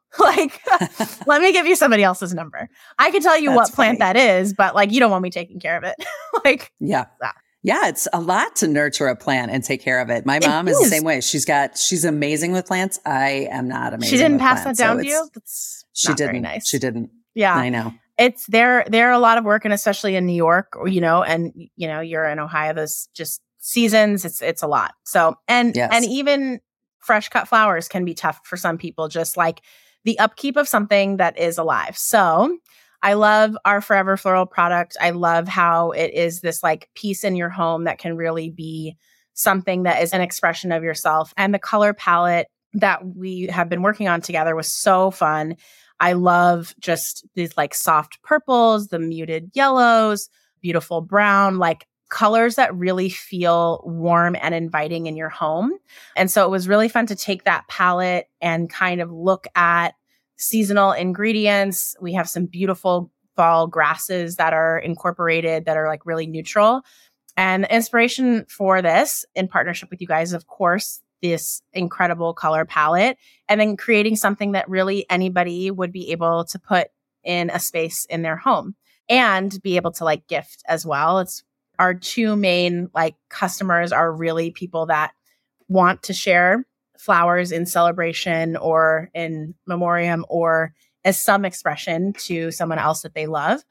Let me give you somebody else's number. I can tell you what plant that is, but you don't want me taking care of it. Yeah. Yeah, it's a lot to nurture a plant and take care of it. My mom is the same way. She's amazing with plants. I am not amazing. She didn't with pass plants, that down to you? That's not very nice. She didn't. Yeah. I know. It's they're a lot of work, and especially in New York, and you're in Ohio, those just seasons, it's a lot. So and even fresh cut flowers can be tough for some people, just like the upkeep of something that is alive. So I love our Forever Floral product. I love how it is this piece in your home that can really be something that is an expression of yourself. And the color palette that we have been working on together was so fun. I love just these soft purples, the muted yellows, beautiful brown, colors that really feel warm and inviting in your home. And so it was really fun to take that palette and kind of look at seasonal ingredients. We have some beautiful fall grasses that are incorporated that are really neutral. And the inspiration for this, in partnership with you guys, of course, this incredible color palette, and then creating something that really anybody would be able to put in a space in their home and be able to gift as well. It's our two main customers are really people that want to share flowers in celebration or in memoriam or as some expression to someone else that they love,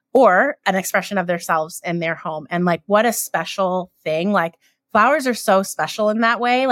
or an expression of themselves in their home. And what a special thing. Flowers are so special in that way.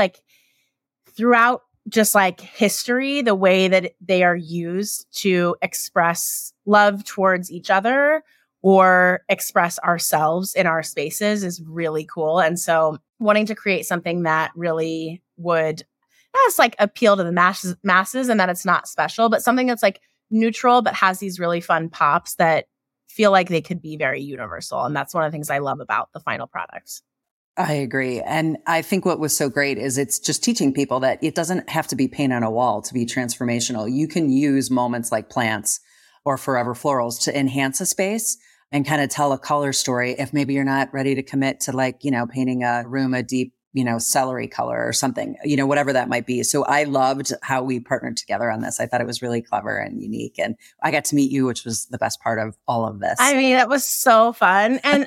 Throughout just history, the way that they are used to express love towards each other or express ourselves in our spaces is really cool. And so wanting to create something that really would not just appeal to the masses and that it's not special, but something that's neutral, but has these really fun pops that feel like they could be very universal. And that's one of the things I love about the final products. I agree. And I think what was so great is it's just teaching people that it doesn't have to be paint on a wall to be transformational. You can use moments like plants or Forever Florals to enhance a space and kind of tell a color story if maybe you're not ready to commit to painting a room a deep, celery color or something, whatever that might be. So I loved how we partnered together on this. I thought it was really clever and unique. And I got to meet you, which was the best part of all of this. I mean, it was so fun. And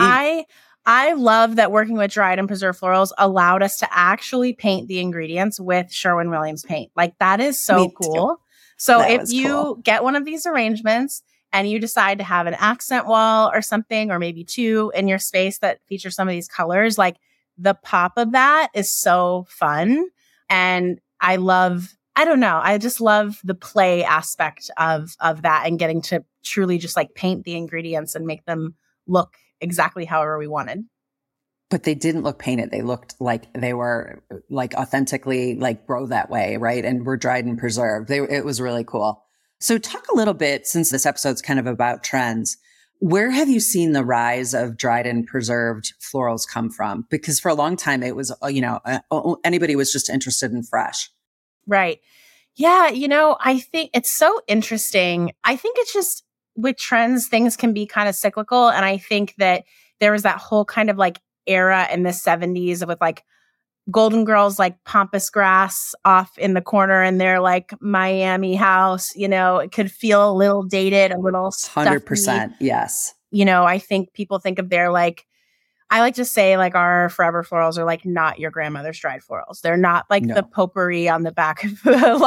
I love that working with dried and preserved florals allowed us to actually paint the ingredients with Sherwin-Williams paint. That is so cool. So if you get one of these arrangements and you decide to have an accent wall or something, or maybe two in your space that feature some of these colors, the pop of that is so fun. And I just love the play aspect of that and getting to truly just paint the ingredients and make them look exactly however we wanted. But they didn't look painted. They looked like they were authentically grow that way, right? And were dried and preserved. It was really cool. So talk a little bit, since this episode's kind of about trends, where have you seen the rise of dried and preserved florals come from? Because for a long time, it was, anybody was just interested in fresh. Right. Yeah. I think it's so interesting. I think it's just with trends, things can be kind of cyclical. And I think that there was that whole kind of era in the 70s with Golden Girls, Pampas grass off in the corner in their Miami house. It could feel a little dated, a little 100%. Yes. I think people think of their I like to say our Forever Florals are not your grandmother's dried florals. They're not No. the potpourri on the back of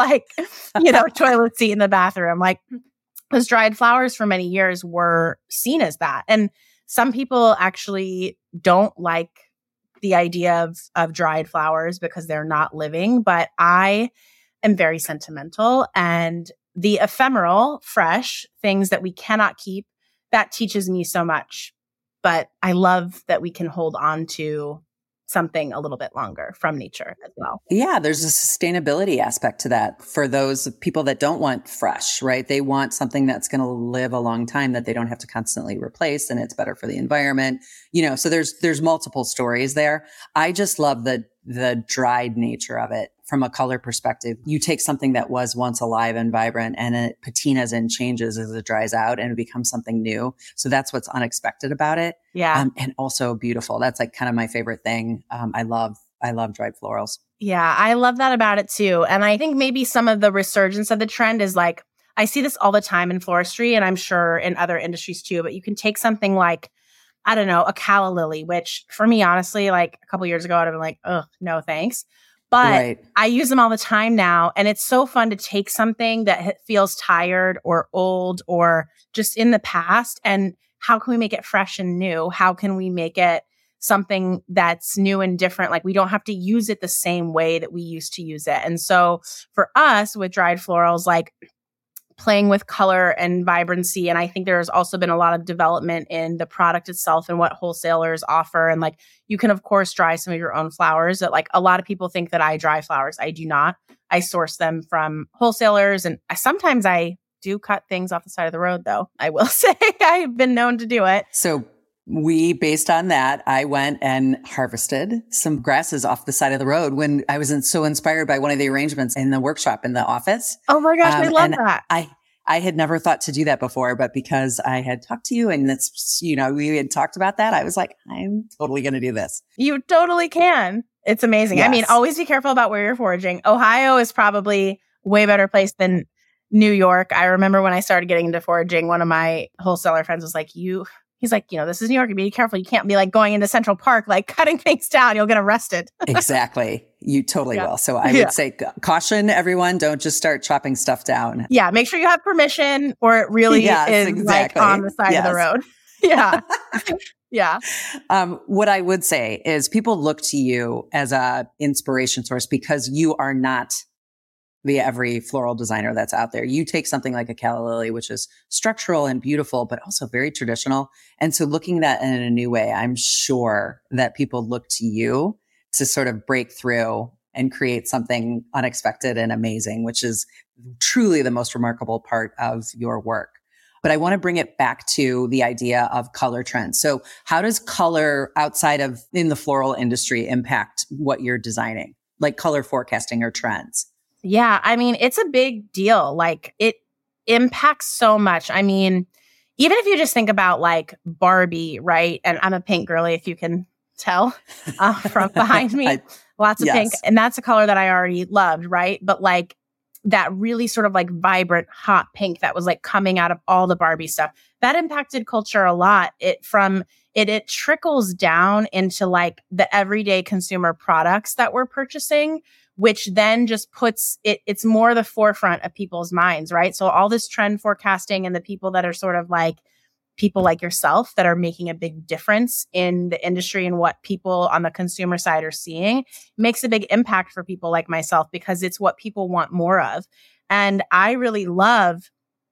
the toilet seat in the bathroom. Those dried flowers for many years were seen as that. And some people actually don't like the idea of dried flowers because they're not living, but I am very sentimental, and the ephemeral, fresh things that we cannot keep, that teaches me so much. But I love that we can hold on to something a little bit longer from nature as well. Yeah, there's a sustainability aspect to that for those people that don't want fresh, right? They want something that's going to live a long time that they don't have to constantly replace, and it's better for the environment. So there's multiple stories there. I just love the dried nature of it from a color perspective. You take something that was once alive and vibrant and it patinas and changes as it dries out and it becomes something new. So that's what's unexpected about it. Yeah. And also beautiful. That's like kind of my favorite thing. I love dried florals. Yeah, I love that about it too. And I think maybe some of the resurgence of the trend is like, I see this all the time in floristry, and I'm sure in other industries too, but you can take something like, I don't know, a calla lily, which for me, honestly, like a couple years ago, I'd have been like, oh, no, thanks. But Right. I use them all the time now. And it's so fun to take something that feels tired or old or just in the past. And how can we make it fresh and new? How can we make it something that's new and different? Like, we don't have to use it the same way that we used to use it. And so for us with dried florals, like playing with color and vibrancy. And I think there's also been a lot of development in the product itself and what wholesalers offer. And like, you can of course dry some of your own flowers. That like a lot of people think that I dry flowers. I do not. I source them from wholesalers, and sometimes I do cut things off the side of the road, though. I will say I've been known to do it. So based on that, I went and harvested some grasses off the side of the road when I was so inspired by one of the arrangements in the workshop in the office. Oh my gosh, I love and that. I had never thought to do that before, but because I had talked to you and that's, we had talked about that, I was like, I'm totally going to do this. You totally can. It's amazing. Yes. I mean, always be careful about where you're foraging. Ohio is probably a way better place than New York. I remember when I started getting into foraging, one of my wholesaler friends was like, he's like, this is New York. Be careful. You can't be like going into Central Park, like cutting things down. You'll get arrested. Exactly. You totally will. So I would say caution, everyone. Don't just start chopping stuff down. Yeah. Make sure you have permission, or it really is like on the side of the road. Yeah. Yeah. What I would say is people look to you as a inspiration source because you are not the every floral designer that's out there. You take something like a calla lily, which is structural and beautiful, but also very traditional. And so looking at that in a new way, I'm sure that people look to you to sort of break through and create something unexpected and amazing, which is truly the most remarkable part of your work. But I want to bring it back to the idea of color trends. So how does color outside of in the floral industry impact what you're designing, like color forecasting or trends? Yeah, I mean, it's a big deal. Like, it impacts so much. I mean, even if you just think about like Barbie, right? And I'm a pink girly, if you can tell from behind me, lots of pink. And that's a color that I already loved, right? But like that really sort of like vibrant, hot pink that was like coming out of all the Barbie stuff, that impacted culture a lot. It trickles down into like the everyday consumer products that we're purchasing, which then just puts it's more the forefront of people's minds, right? So all this trend forecasting and the people that are sort of like people like yourself that are making a big difference in the industry and what people on the consumer side are seeing makes a big impact for people like myself because it's what people want more of. And I really love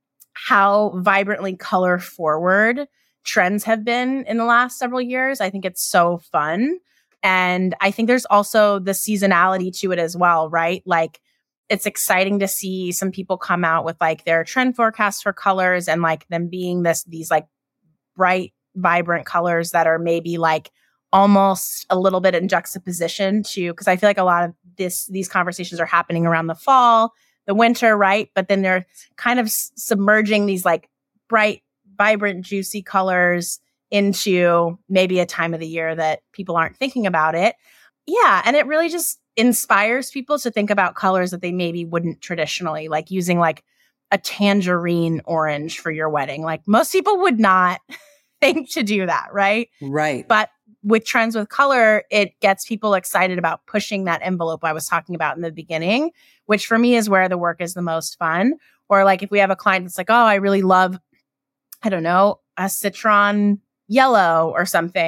how vibrantly color forward trends have been in the last several years. I think it's so fun. And I think there's also the seasonality to it as well, right? Like, it's exciting to see some people come out with like their trend forecasts for colors and like them being these like bright, vibrant colors that are maybe like almost a little bit in juxtaposition to, because I feel like a lot of these conversations are happening around the fall, the winter, right? But then they're kind of submerging these like bright, vibrant, juicy colors into maybe a time of the year that people aren't thinking about it. Yeah. And it really just inspires people to think about colors that they maybe wouldn't traditionally, like using like a tangerine orange for your wedding. Like most people would not think to do that, right? Right. But with trends with color, it gets people excited about pushing that envelope I was talking about in the beginning, which for me is where the work is the most fun. Or like if we have a client that's like, oh, I really love, I don't know, a citron yellow or something,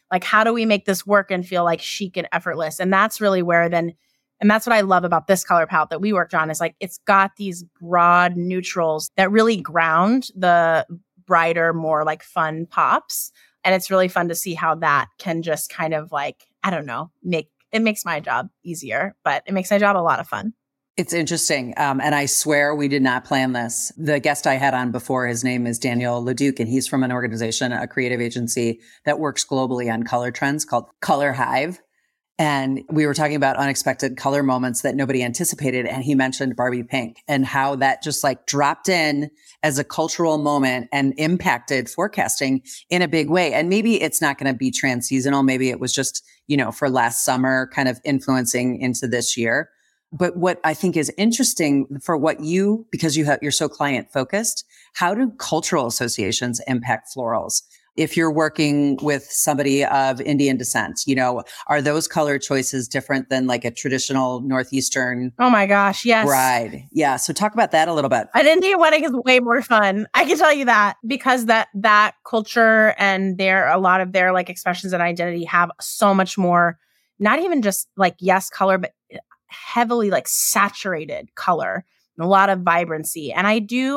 Like, how do we make this work and feel like chic and effortless? And that's really where then, and that's what I love about this color palette that we worked on, is like, it's got these broad neutrals that really ground the brighter, more like fun pops. And it's really fun to see how that can just kind of like, I don't know, makes my job easier, but it makes my job a lot of fun. It's interesting. And I swear we did not plan this. The guest I had on before, his name is Daniel Leduc, and he's from an organization, a creative agency that works globally on color trends called Color Hive. And we were talking about unexpected color moments that nobody anticipated. And he mentioned Barbie pink and how that just like dropped in as a cultural moment and impacted forecasting in a big way. And maybe it's not going to be trans-seasonal. Maybe it was just, for last summer kind of influencing into this year. But what I think is interesting for because you're so client focused, how do cultural associations impact florals? If you're working with somebody of Indian descent, are those color choices different than like a traditional Northeastern? Oh my gosh, yes. Bride. Yeah. So talk about that a little bit. An Indian wedding is way more fun. I can tell you that, because that culture and a lot of their like expressions and identity have so much more, not even just like, yes, color, but heavily like saturated color and a lot of vibrancy. And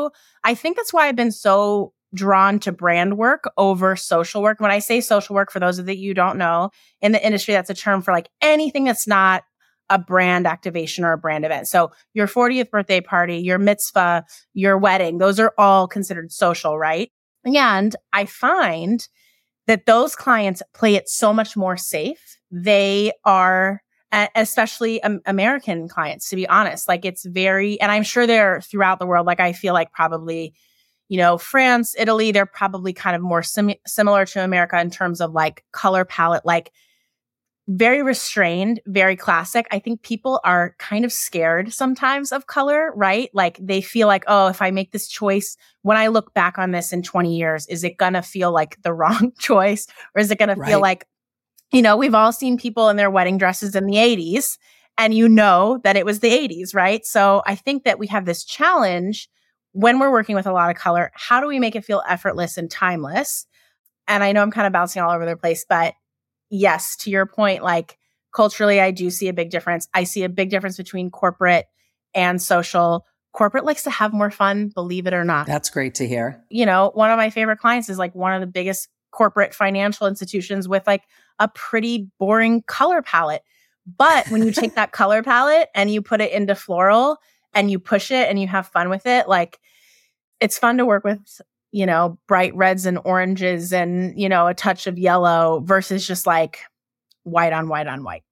I think that's why I've been so drawn to brand work over social work. When I say social work, for those of you who don't know, in the industry, that's a term for like anything that's not a brand activation or a brand event. So your 40th birthday party, your mitzvah, your wedding, those are all considered social, right? And I find that those clients play it so much more safe. They are, especially American clients, to be honest, like it's very, and I'm sure they're throughout the world. Like I feel like probably, France, Italy, they're probably kind of more similar to America in terms of like color palette, like very restrained, very classic. I think people are kind of scared sometimes of color, right? Like they feel like, oh, if I make this choice, when I look back on this in 20 years, is it going to feel like the wrong choice? Or is it going to feel like, we've all seen people in their wedding dresses in the 80s, and that it was the 80s, right? So I think that we have this challenge when we're working with a lot of color. How do we make it feel effortless and timeless? And I know I'm kind of bouncing all over the place, but yes, to your point, like culturally, I do see a big difference. I see a big difference between corporate and social. Corporate likes to have more fun, believe it or not. That's great to hear. One of my favorite clients is like one of the biggest corporate financial institutions with like a pretty boring color palette. But when you take that color palette and you put it into floral and you push it and you have fun with it, like it's fun to work with, bright reds and oranges and, a touch of yellow versus just like white on white on white,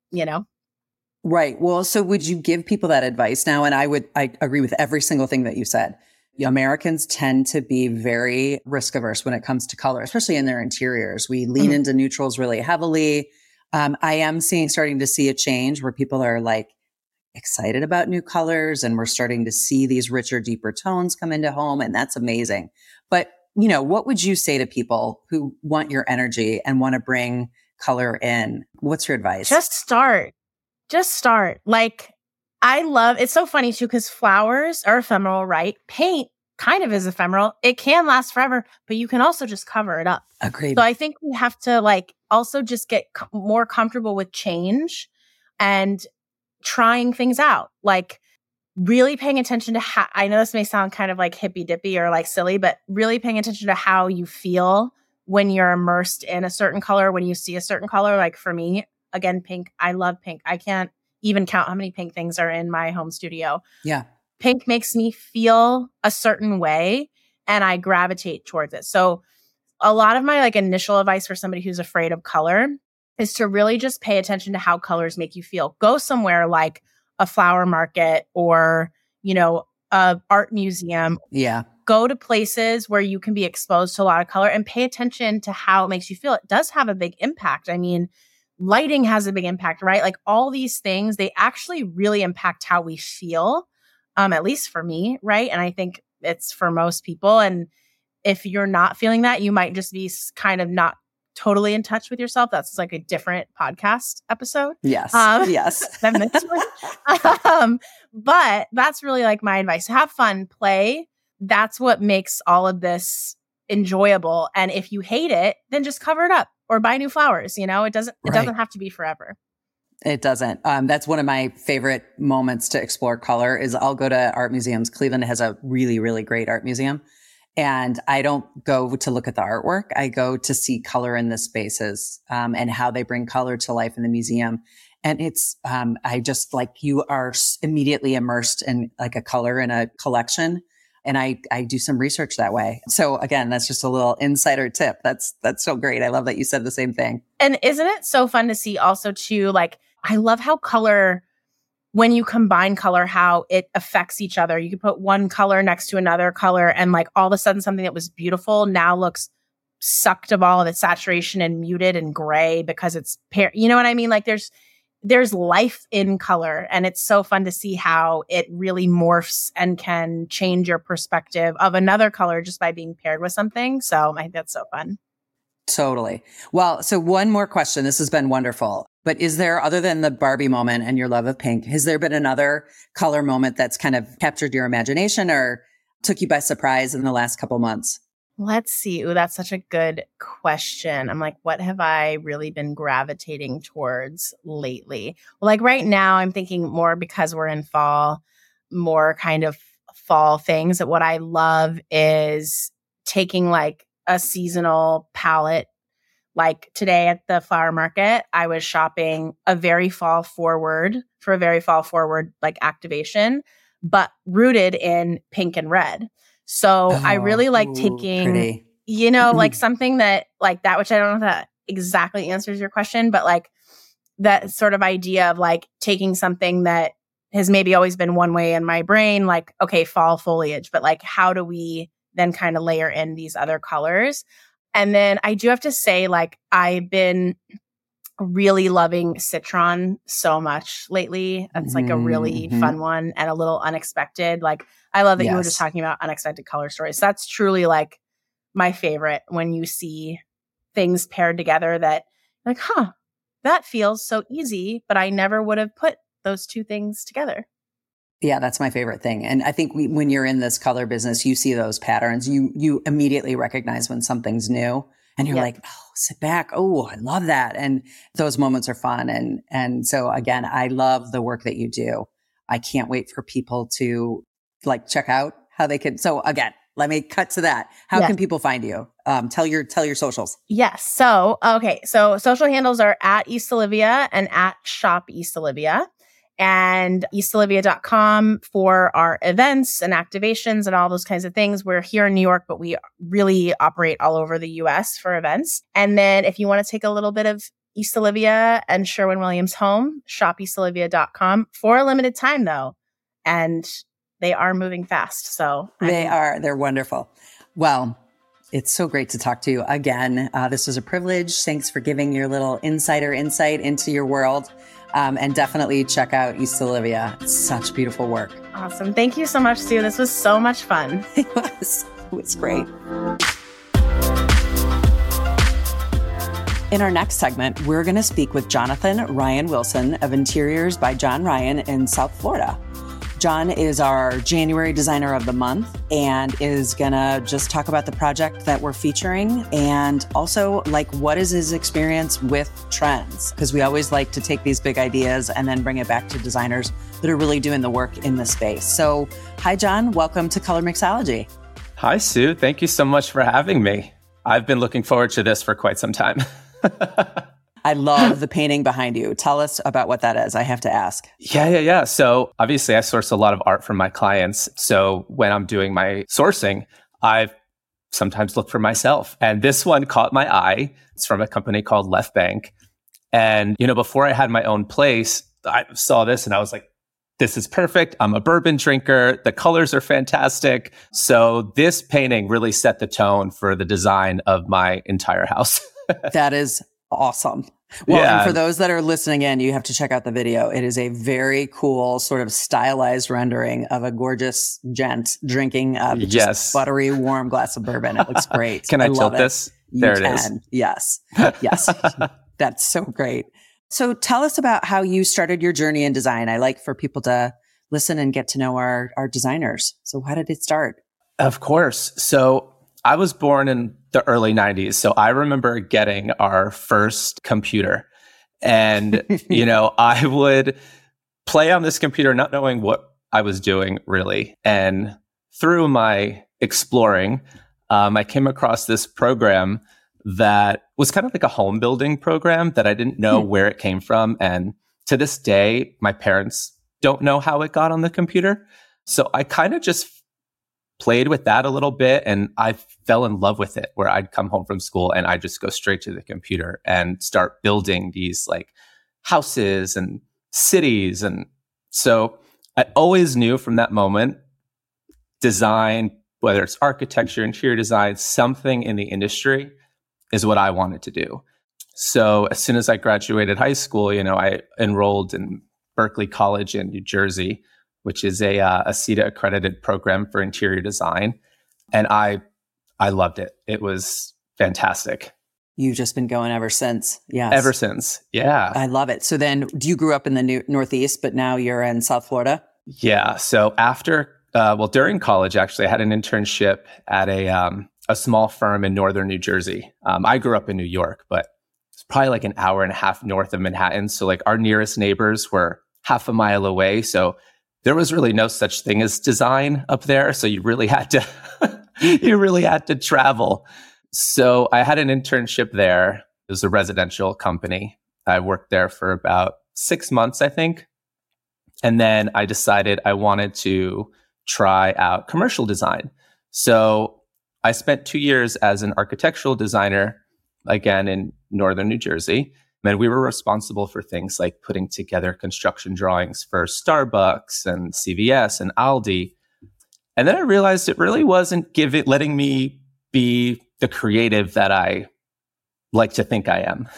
Right. Well, so would you give people that advice now? And I agree with every single thing that you said. Americans tend to be very risk averse when it comes to color, especially in their interiors. We lean into neutrals really heavily. I am starting to see a change where people are like excited about new colors, and we're starting to see these richer, deeper tones come into home. And that's amazing. But, what would you say to people who want your energy and want to bring color in? What's your advice? Just start. Like, it's so funny too, because flowers are ephemeral, right? Paint kind of is ephemeral. It can last forever, but you can also just cover it up. Agreed. So I think we have to like also just get more comfortable with change and trying things out. Like really paying attention to how, I know this may sound kind of like hippy dippy or like silly, but really paying attention to how you feel when you're immersed in a certain color, when you see a certain color. Like for me, again, pink, I love pink. I can't even count how many pink things are in my home studio. Yeah. Pink makes me feel a certain way and I gravitate towards it. So a lot of my like initial advice for somebody who's afraid of color is to really just pay attention to how colors make you feel. Go somewhere like a flower market or, a art museum. Yeah. Go to places where you can be exposed to a lot of color and pay attention to how it makes you feel. It does have a big impact. I mean, lighting has a big impact, right? Like all these things, they actually really impact how we feel, at least for me, right? And I think it's for most people. And if you're not feeling that, you might just be kind of not totally in touch with yourself. That's like a different podcast episode. Yes. Yes. Than this one. But that's really like my advice. Have fun, play. That's what makes all of this enjoyable. And if you hate it, then just cover it up. or buy new flowers. It doesn't have to be forever. It doesn't. That's one of my favorite moments to explore color is I'll go to art museums. Cleveland has a really, really great art museum. And I don't go to look at the artwork. I go to see color in the spaces, and how they bring color to life in the museum. And it's, I just like you are immediately immersed in like a color in a collection. And I do some research that way. So again, that's just a little insider tip. That's so great. I love that you said the same thing. And isn't it so fun to see also too, like, I love how color, when you combine color, how it affects each other. You could put one color next to another color and like all of a sudden something that was beautiful now looks sucked of all of its saturation and muted and gray because it's you know what I mean? Like there's life in color, and it's so fun to see how it really morphs and can change your perspective of another color just by being paired with something. So I think that's so fun. Totally. Well, so one more question. This has been wonderful. But is there, other than the Barbie moment and your love of pink, has there been another color moment that's kind of captured your imagination or took you by surprise in the last couple months? Let's see. Ooh, that's such a good question. I'm like, what have I really been gravitating towards lately? Well, like right now, I'm thinking more because we're in fall, more kind of fall things. That what I love is taking like a seasonal palette. Like today at the flower market, I was shopping a very fall forward like activation, but rooted in pink and red. So I really like taking, pretty. Like something that like that, which I don't know if that exactly answers your question, but like that sort of idea of like taking something that has maybe always been one way in my brain, like, okay, fall foliage, but like, how do we then kind of layer in these other colors? And then I do have to say, like, I've been really loving citron so much lately. It's like a really fun one and a little unexpected. Like, I love that you were just talking about unexpected color stories. That's truly like my favorite when you see things paired together that like, that feels so easy, but I never would have put those two things together. Yeah, that's my favorite thing. And I think when you're in this color business, you see those patterns. You immediately recognize when something's new and you're like, oh, sit back. Oh, I love that. And those moments are fun. And so again, I love the work that you do. I can't wait for people to like check out how they can. So again, let me cut to that. How can people find you? Tell your socials. Yes. So, okay. So social handles are at East Olivia and at Shop East Olivia. And eastolivia.com for our events and activations and all those kinds of things. We're here in New York, but we really operate all over the US for events. And then if you want to take a little bit of East Olivia and Sherwin-Williams home, shopeastalivia.com for a limited time though. And they are moving fast. So they're wonderful. Well, it's so great to talk to you again. This was a privilege. Thanks for giving your little insider insight into your world. And definitely check out East Olivia. It's such beautiful work. Awesome. Thank you so much, Sue. This was so much fun. It was great. In our next segment, we're going to speak with Jonathan Ryan Wilson of Interiors by John Ryan in South Florida. John is our January Designer of the Month and is going to just talk about the project that we're featuring and also like what is his experience with trends? Because we always like to take these big ideas and then bring it back to designers that are really doing the work in the space. So hi, John. Welcome to Color Mixology. Hi, Sue. Thank you so much for having me. I've been looking forward to this for quite some time. I love the painting behind you. Tell us about what that is. I have to ask. Yeah. So obviously I source a lot of art from my clients. So when I'm doing my sourcing, I sometimes look for myself. And this one caught my eye. It's from a company called Left Bank. And, before I had my own place, I saw this and I was like, this is perfect. I'm a bourbon drinker. The colors are fantastic. So this painting really set the tone for the design of my entire house. That is awesome. Well, and for those that are listening in, you have to check out the video. It is a very cool sort of stylized rendering of a gorgeous gent drinking a just buttery, warm glass of bourbon. It looks great. Can I tilt this? There it is. Yes. Yes. That's so great. So tell us about how you started your journey in design. I like for people to listen and get to know our designers. So how did it start? Of course. So I was born in the early 90s. So I remember getting our first computer. And, I would play on this computer not knowing what I was doing really. And through my exploring, I came across this program that was kind of like a home building program that I didn't know where it came from. And to this day, my parents don't know how it got on the computer. So I kind of just played with that a little bit, and I fell in love with it, where I'd come home from school and I'd just go straight to the computer and start building these like houses and cities. And so I always knew from that moment, design, whether it's architecture, interior design, something in the industry is what I wanted to do. So as soon as I graduated high school, I enrolled in Berkeley College in New Jersey, which is a CETA accredited program for interior design. And I loved it. It was fantastic. You've just been going ever since. Yes. Ever since. Yeah. I love it. So then you grew up in the Northeast, but now you're in South Florida? Yeah. So during college, actually, I had an internship at a small firm in northern New Jersey. I grew up in New York, but it's probably like an hour and a half north of Manhattan. So like our nearest neighbors were half a mile away. So there was really no such thing as design up there. So you really had to travel. So I had an internship there. It was a residential company. I worked there for about 6 months, I think. And then I decided I wanted to try out commercial design. So I spent 2 years as an architectural designer, again, in northern New Jersey. And we were responsible for things like putting together construction drawings for Starbucks and CVS and Aldi. And then I realized it really wasn't letting me be the creative that I like to think I am.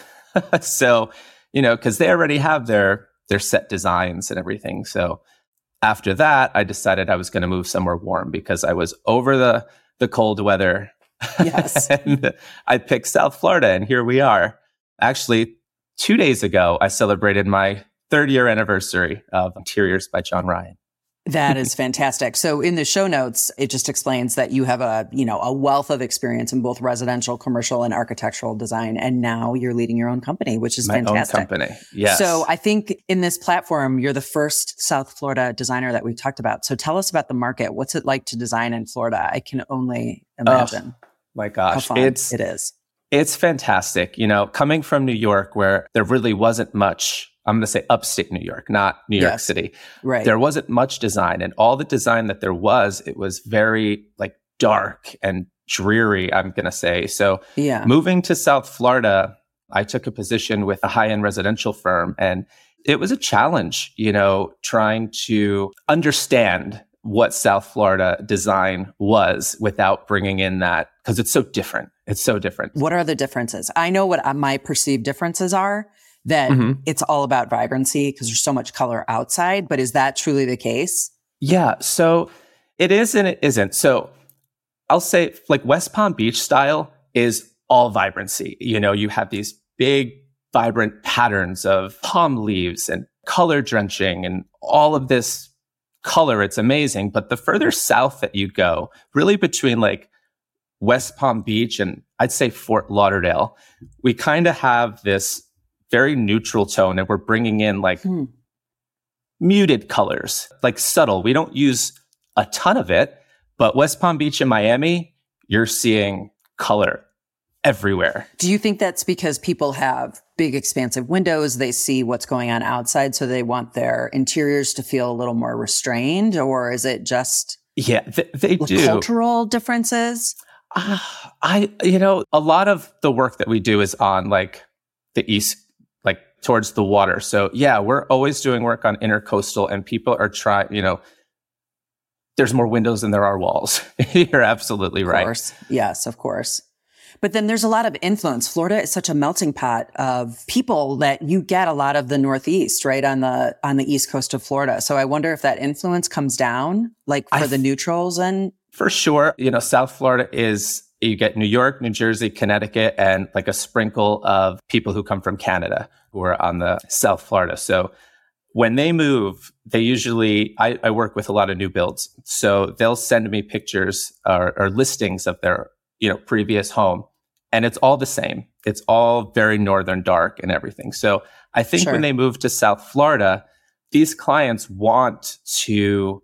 So, because they already have their set designs and everything. So after that, I decided I was going to move somewhere warm because I was over the cold weather. Yes. And I picked South Florida, and here we are. Actually, 2 days ago, I celebrated my 3rd year anniversary of Interiors by John Ryan. That is fantastic. So in the show notes, it just explains that you have a wealth of experience in both residential, commercial, and architectural design. And now you're leading your own company, which is fantastic. My own company, yes. So I think in this platform, you're the first South Florida designer that we've talked about. So tell us about the market. What's it like to design in Florida? I can only imagine. Oh, my gosh. How fun it is. It's fantastic. Coming from New York, where there really wasn't much, I'm going to say upstate New York, not New York City. Right. There wasn't much design, and all the design that there was, it was very like dark and dreary, I'm going to say. So moving to South Florida, I took a position with a high-end residential firm, and it was a challenge, trying to understand what South Florida design was without bringing in that, because it's so different. It's so different. What are the differences? I know what my perceived differences are, that it's all about vibrancy because there's so much color outside, but is that truly the case? Yeah. So it is and it isn't. So I'll say like West Palm Beach style is all vibrancy. You have these big, vibrant patterns of palm leaves and color drenching and all of this color. It's amazing. But the further south that you go, really between like West Palm Beach and I'd say Fort Lauderdale, we kind of have this very neutral tone, and we're bringing in like muted colors, like subtle. We don't use a ton of it, but West Palm Beach and Miami, you're seeing color everywhere. Do you think that's because people have big expansive windows, they see what's going on outside, so they want their interiors to feel a little more restrained? Or is it just they do cultural differences? A lot of the work that we do is on like the east, like towards the water. So we're always doing work on intercoastal, and people are trying, there's more windows than there are walls. You're absolutely right. Of course. Yes, of course. But then there's a lot of influence. Florida is such a melting pot of people that you get a lot of the Northeast, right, on the East Coast of Florida. So I wonder if that influence comes down, like for the neutrals and... For sure. South Florida you get New York, New Jersey, Connecticut, and like a sprinkle of people who come from Canada who are on the South Florida. So when they move, they usually, I work with a lot of new builds. So they'll send me pictures or listings of their previous home. And it's all the same. It's all very northern dark and everything. So I think when they move to South Florida, these clients want to,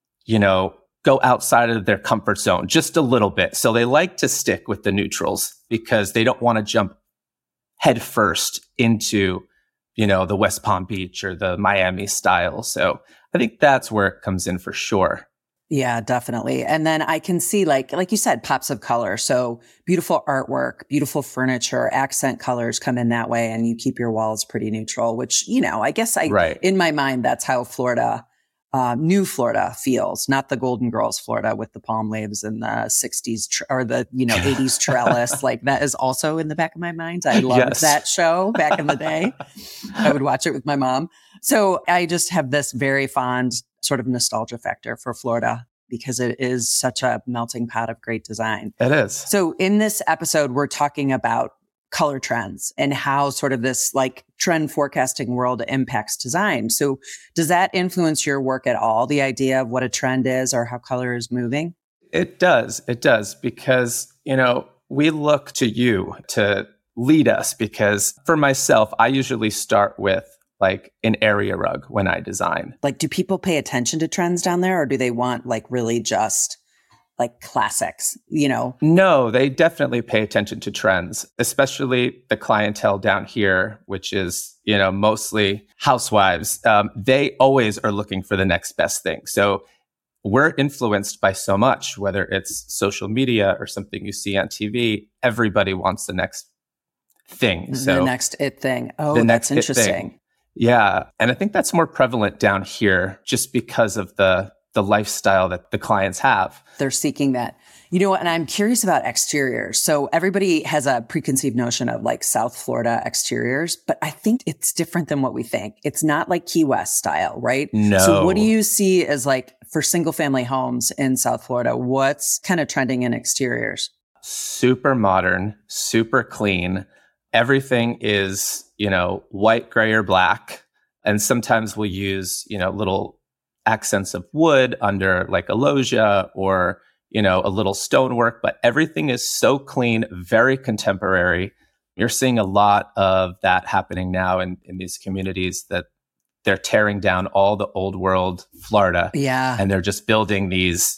go outside of their comfort zone just a little bit. So they like to stick with the neutrals because they don't want to jump head first into, the West Palm Beach or the Miami style. So I think that's where it comes in for sure. Yeah, definitely. And then I can see like you said, pops of color. So beautiful artwork, beautiful furniture, accent colors come in that way. And you keep your walls pretty neutral, which, I guess in my mind, that's how Florida, new Florida feels, not the Golden Girls Florida with the palm leaves and the 60s or the, 80s trellis. Like that is also in the back of my mind. I loved that show back in the day. I would watch it with my mom. So I just have this very fond sort of nostalgia factor for Florida because it is such a melting pot of great design. It is. So in this episode, we're talking about color trends and how sort of this like trend forecasting world impacts design. So does that influence your work at all? The idea of what a trend is or how color is moving? It does. It does because, we look to you to lead us because for myself, I usually start with like an area rug when I design. Like, do people pay attention to trends down there or do they want like really just like classics, No, they definitely pay attention to trends, especially the clientele down here, which is, mostly housewives. They always are looking for the next best thing. So we're influenced by so much, whether it's social media or something you see on TV, everybody wants the next thing. So the next it thing. Oh, that's interesting. Yeah. And I think that's more prevalent down here just because of the lifestyle that the clients have. They're seeking that. And I'm curious about exteriors. So everybody has a preconceived notion of like South Florida exteriors, but I think it's different than what we think. It's not like Key West style, right? No. So what do you see as like for single family homes in South Florida? What's kind of trending in exteriors? Super modern, super clean. Everything is, white, gray, or black. And sometimes we'll use, little accents of wood under like a loggia or, a little stonework, but everything is so clean, very contemporary. You're seeing a lot of that happening now in these communities that they're tearing down all the old world Florida. Yeah. And they're just building these,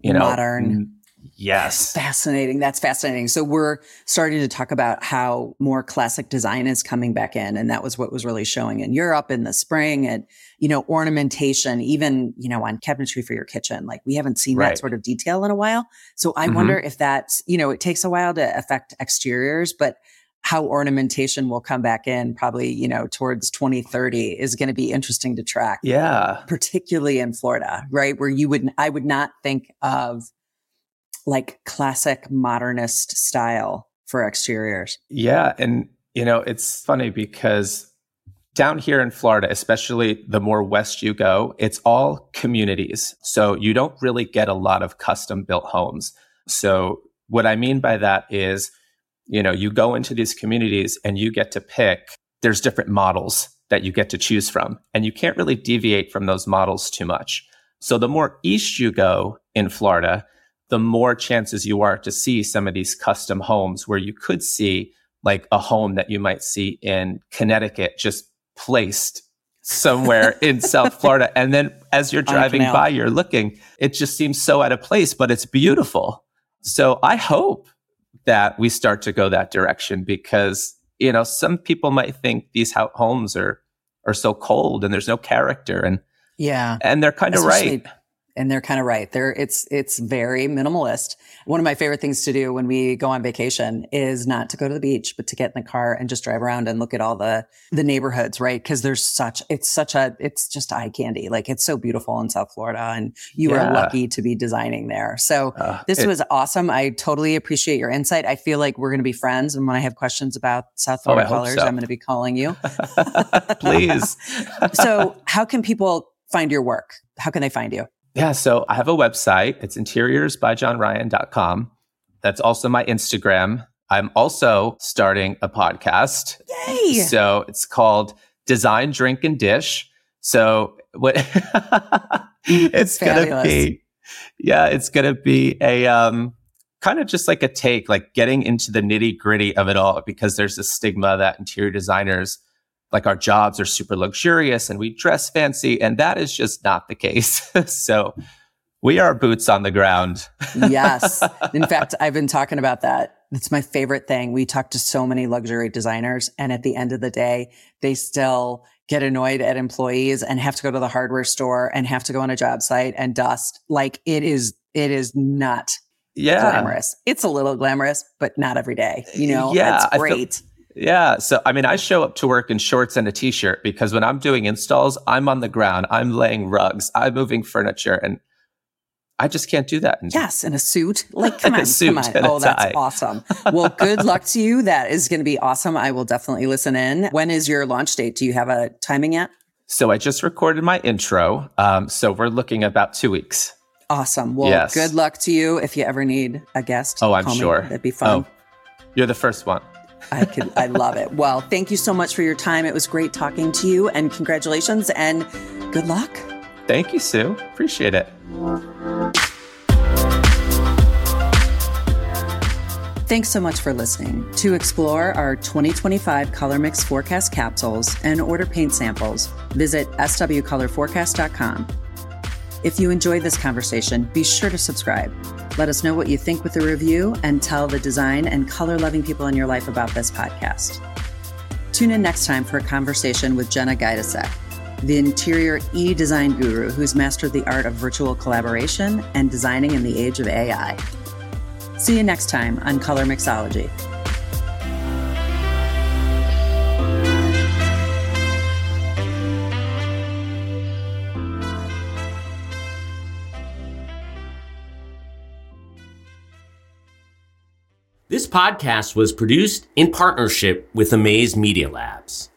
modern. Yes. Fascinating. That's fascinating. So we're starting to talk about how more classic design is coming back in. And that was what was really showing in Europe in the spring and, ornamentation, even, on cabinetry for your kitchen. Like we haven't seen that sort of detail in a while. So I wonder if that's, it takes a while to affect exteriors, but how ornamentation will come back in probably, towards 2030 is going to be interesting to track. Yeah. Particularly in Florida, right? Where I would not think of like classic modernist style for exteriors. Yeah. And, it's funny because down here in Florida, especially the more west you go, it's all communities. So you don't really get a lot of custom built homes. So what I mean by that is, you go into these communities and you get to pick, there's different models that you get to choose from, and you can't really deviate from those models too much. So the more east you go in Florida, the more chances you are to see some of these custom homes where you could see like a home that you might see in Connecticut just placed somewhere in South Florida. And then as you're driving by, you're looking, it just seems so out of place, but it's beautiful. So I hope that we start to go that direction because, some people might think these homes are so cold and there's no character. And they're kind of right. And they're kind of right. It's very minimalist. One of my favorite things to do when we go on vacation is not to go to the beach, but to get in the car and just drive around and look at all the neighborhoods, right? Because it's just eye candy. Like it's so beautiful in South Florida and you are lucky to be designing there. So this was awesome. I totally appreciate your insight. I feel like we're going to be friends. And when I have questions about South Florida colors, I'm going to be calling you. Please. So how can people find your work? How can they find you? Yeah, so I have a website. It's interiorsbyjohnryan.com. That's also my Instagram. I'm also starting a podcast. Yay! So it's called Design, Drink, and Dish. So what it's going to be, it's going to be a kind of just like a take, like getting into the nitty gritty of it all, because there's this stigma that interior designers, like our jobs are super luxurious and we dress fancy. And that is just not the case. So we are boots on the ground. Yes. In fact, I've been talking about that. It's my favorite thing. We talk to so many luxury designers, and at the end of the day, they still get annoyed at employees and have to go to the hardware store and have to go on a job site and dust. Like it is not glamorous. It's a little glamorous, but not every day. That's great. So, I mean, I show up to work in shorts and a t-shirt because when I'm doing installs, I'm on the ground, I'm laying rugs, I'm moving furniture, and I just can't do that. Yes, in a suit. Like, come on. Oh, that's awesome. Well, good luck to you. That is going to be awesome. I will definitely listen in. When is your launch date? Do you have a timing yet? So I just recorded my intro. So we're looking at about 2 weeks. Awesome. Well, Good luck to you. If you ever need a guest, I'm sure. That'd be fun. Oh, you're the first one. I love it. Well, thank you so much for your time. It was great talking to you, and congratulations and good luck. Thank you, Sue. Appreciate it. Thanks so much for listening. To explore our 2025 Color Mix Forecast capsules and order paint samples, visit swcolorforecast.com. If you enjoyed this conversation, be sure to subscribe. Let us know what you think with a review and tell the design and color-loving people in your life about this podcast. Tune in next time for a conversation with Jenna Gajdusek, the interior e-design guru who's mastered the art of virtual collaboration and designing in the age of AI. See you next time on Color Mixology. This podcast was produced in partnership with Amaze Media Labs.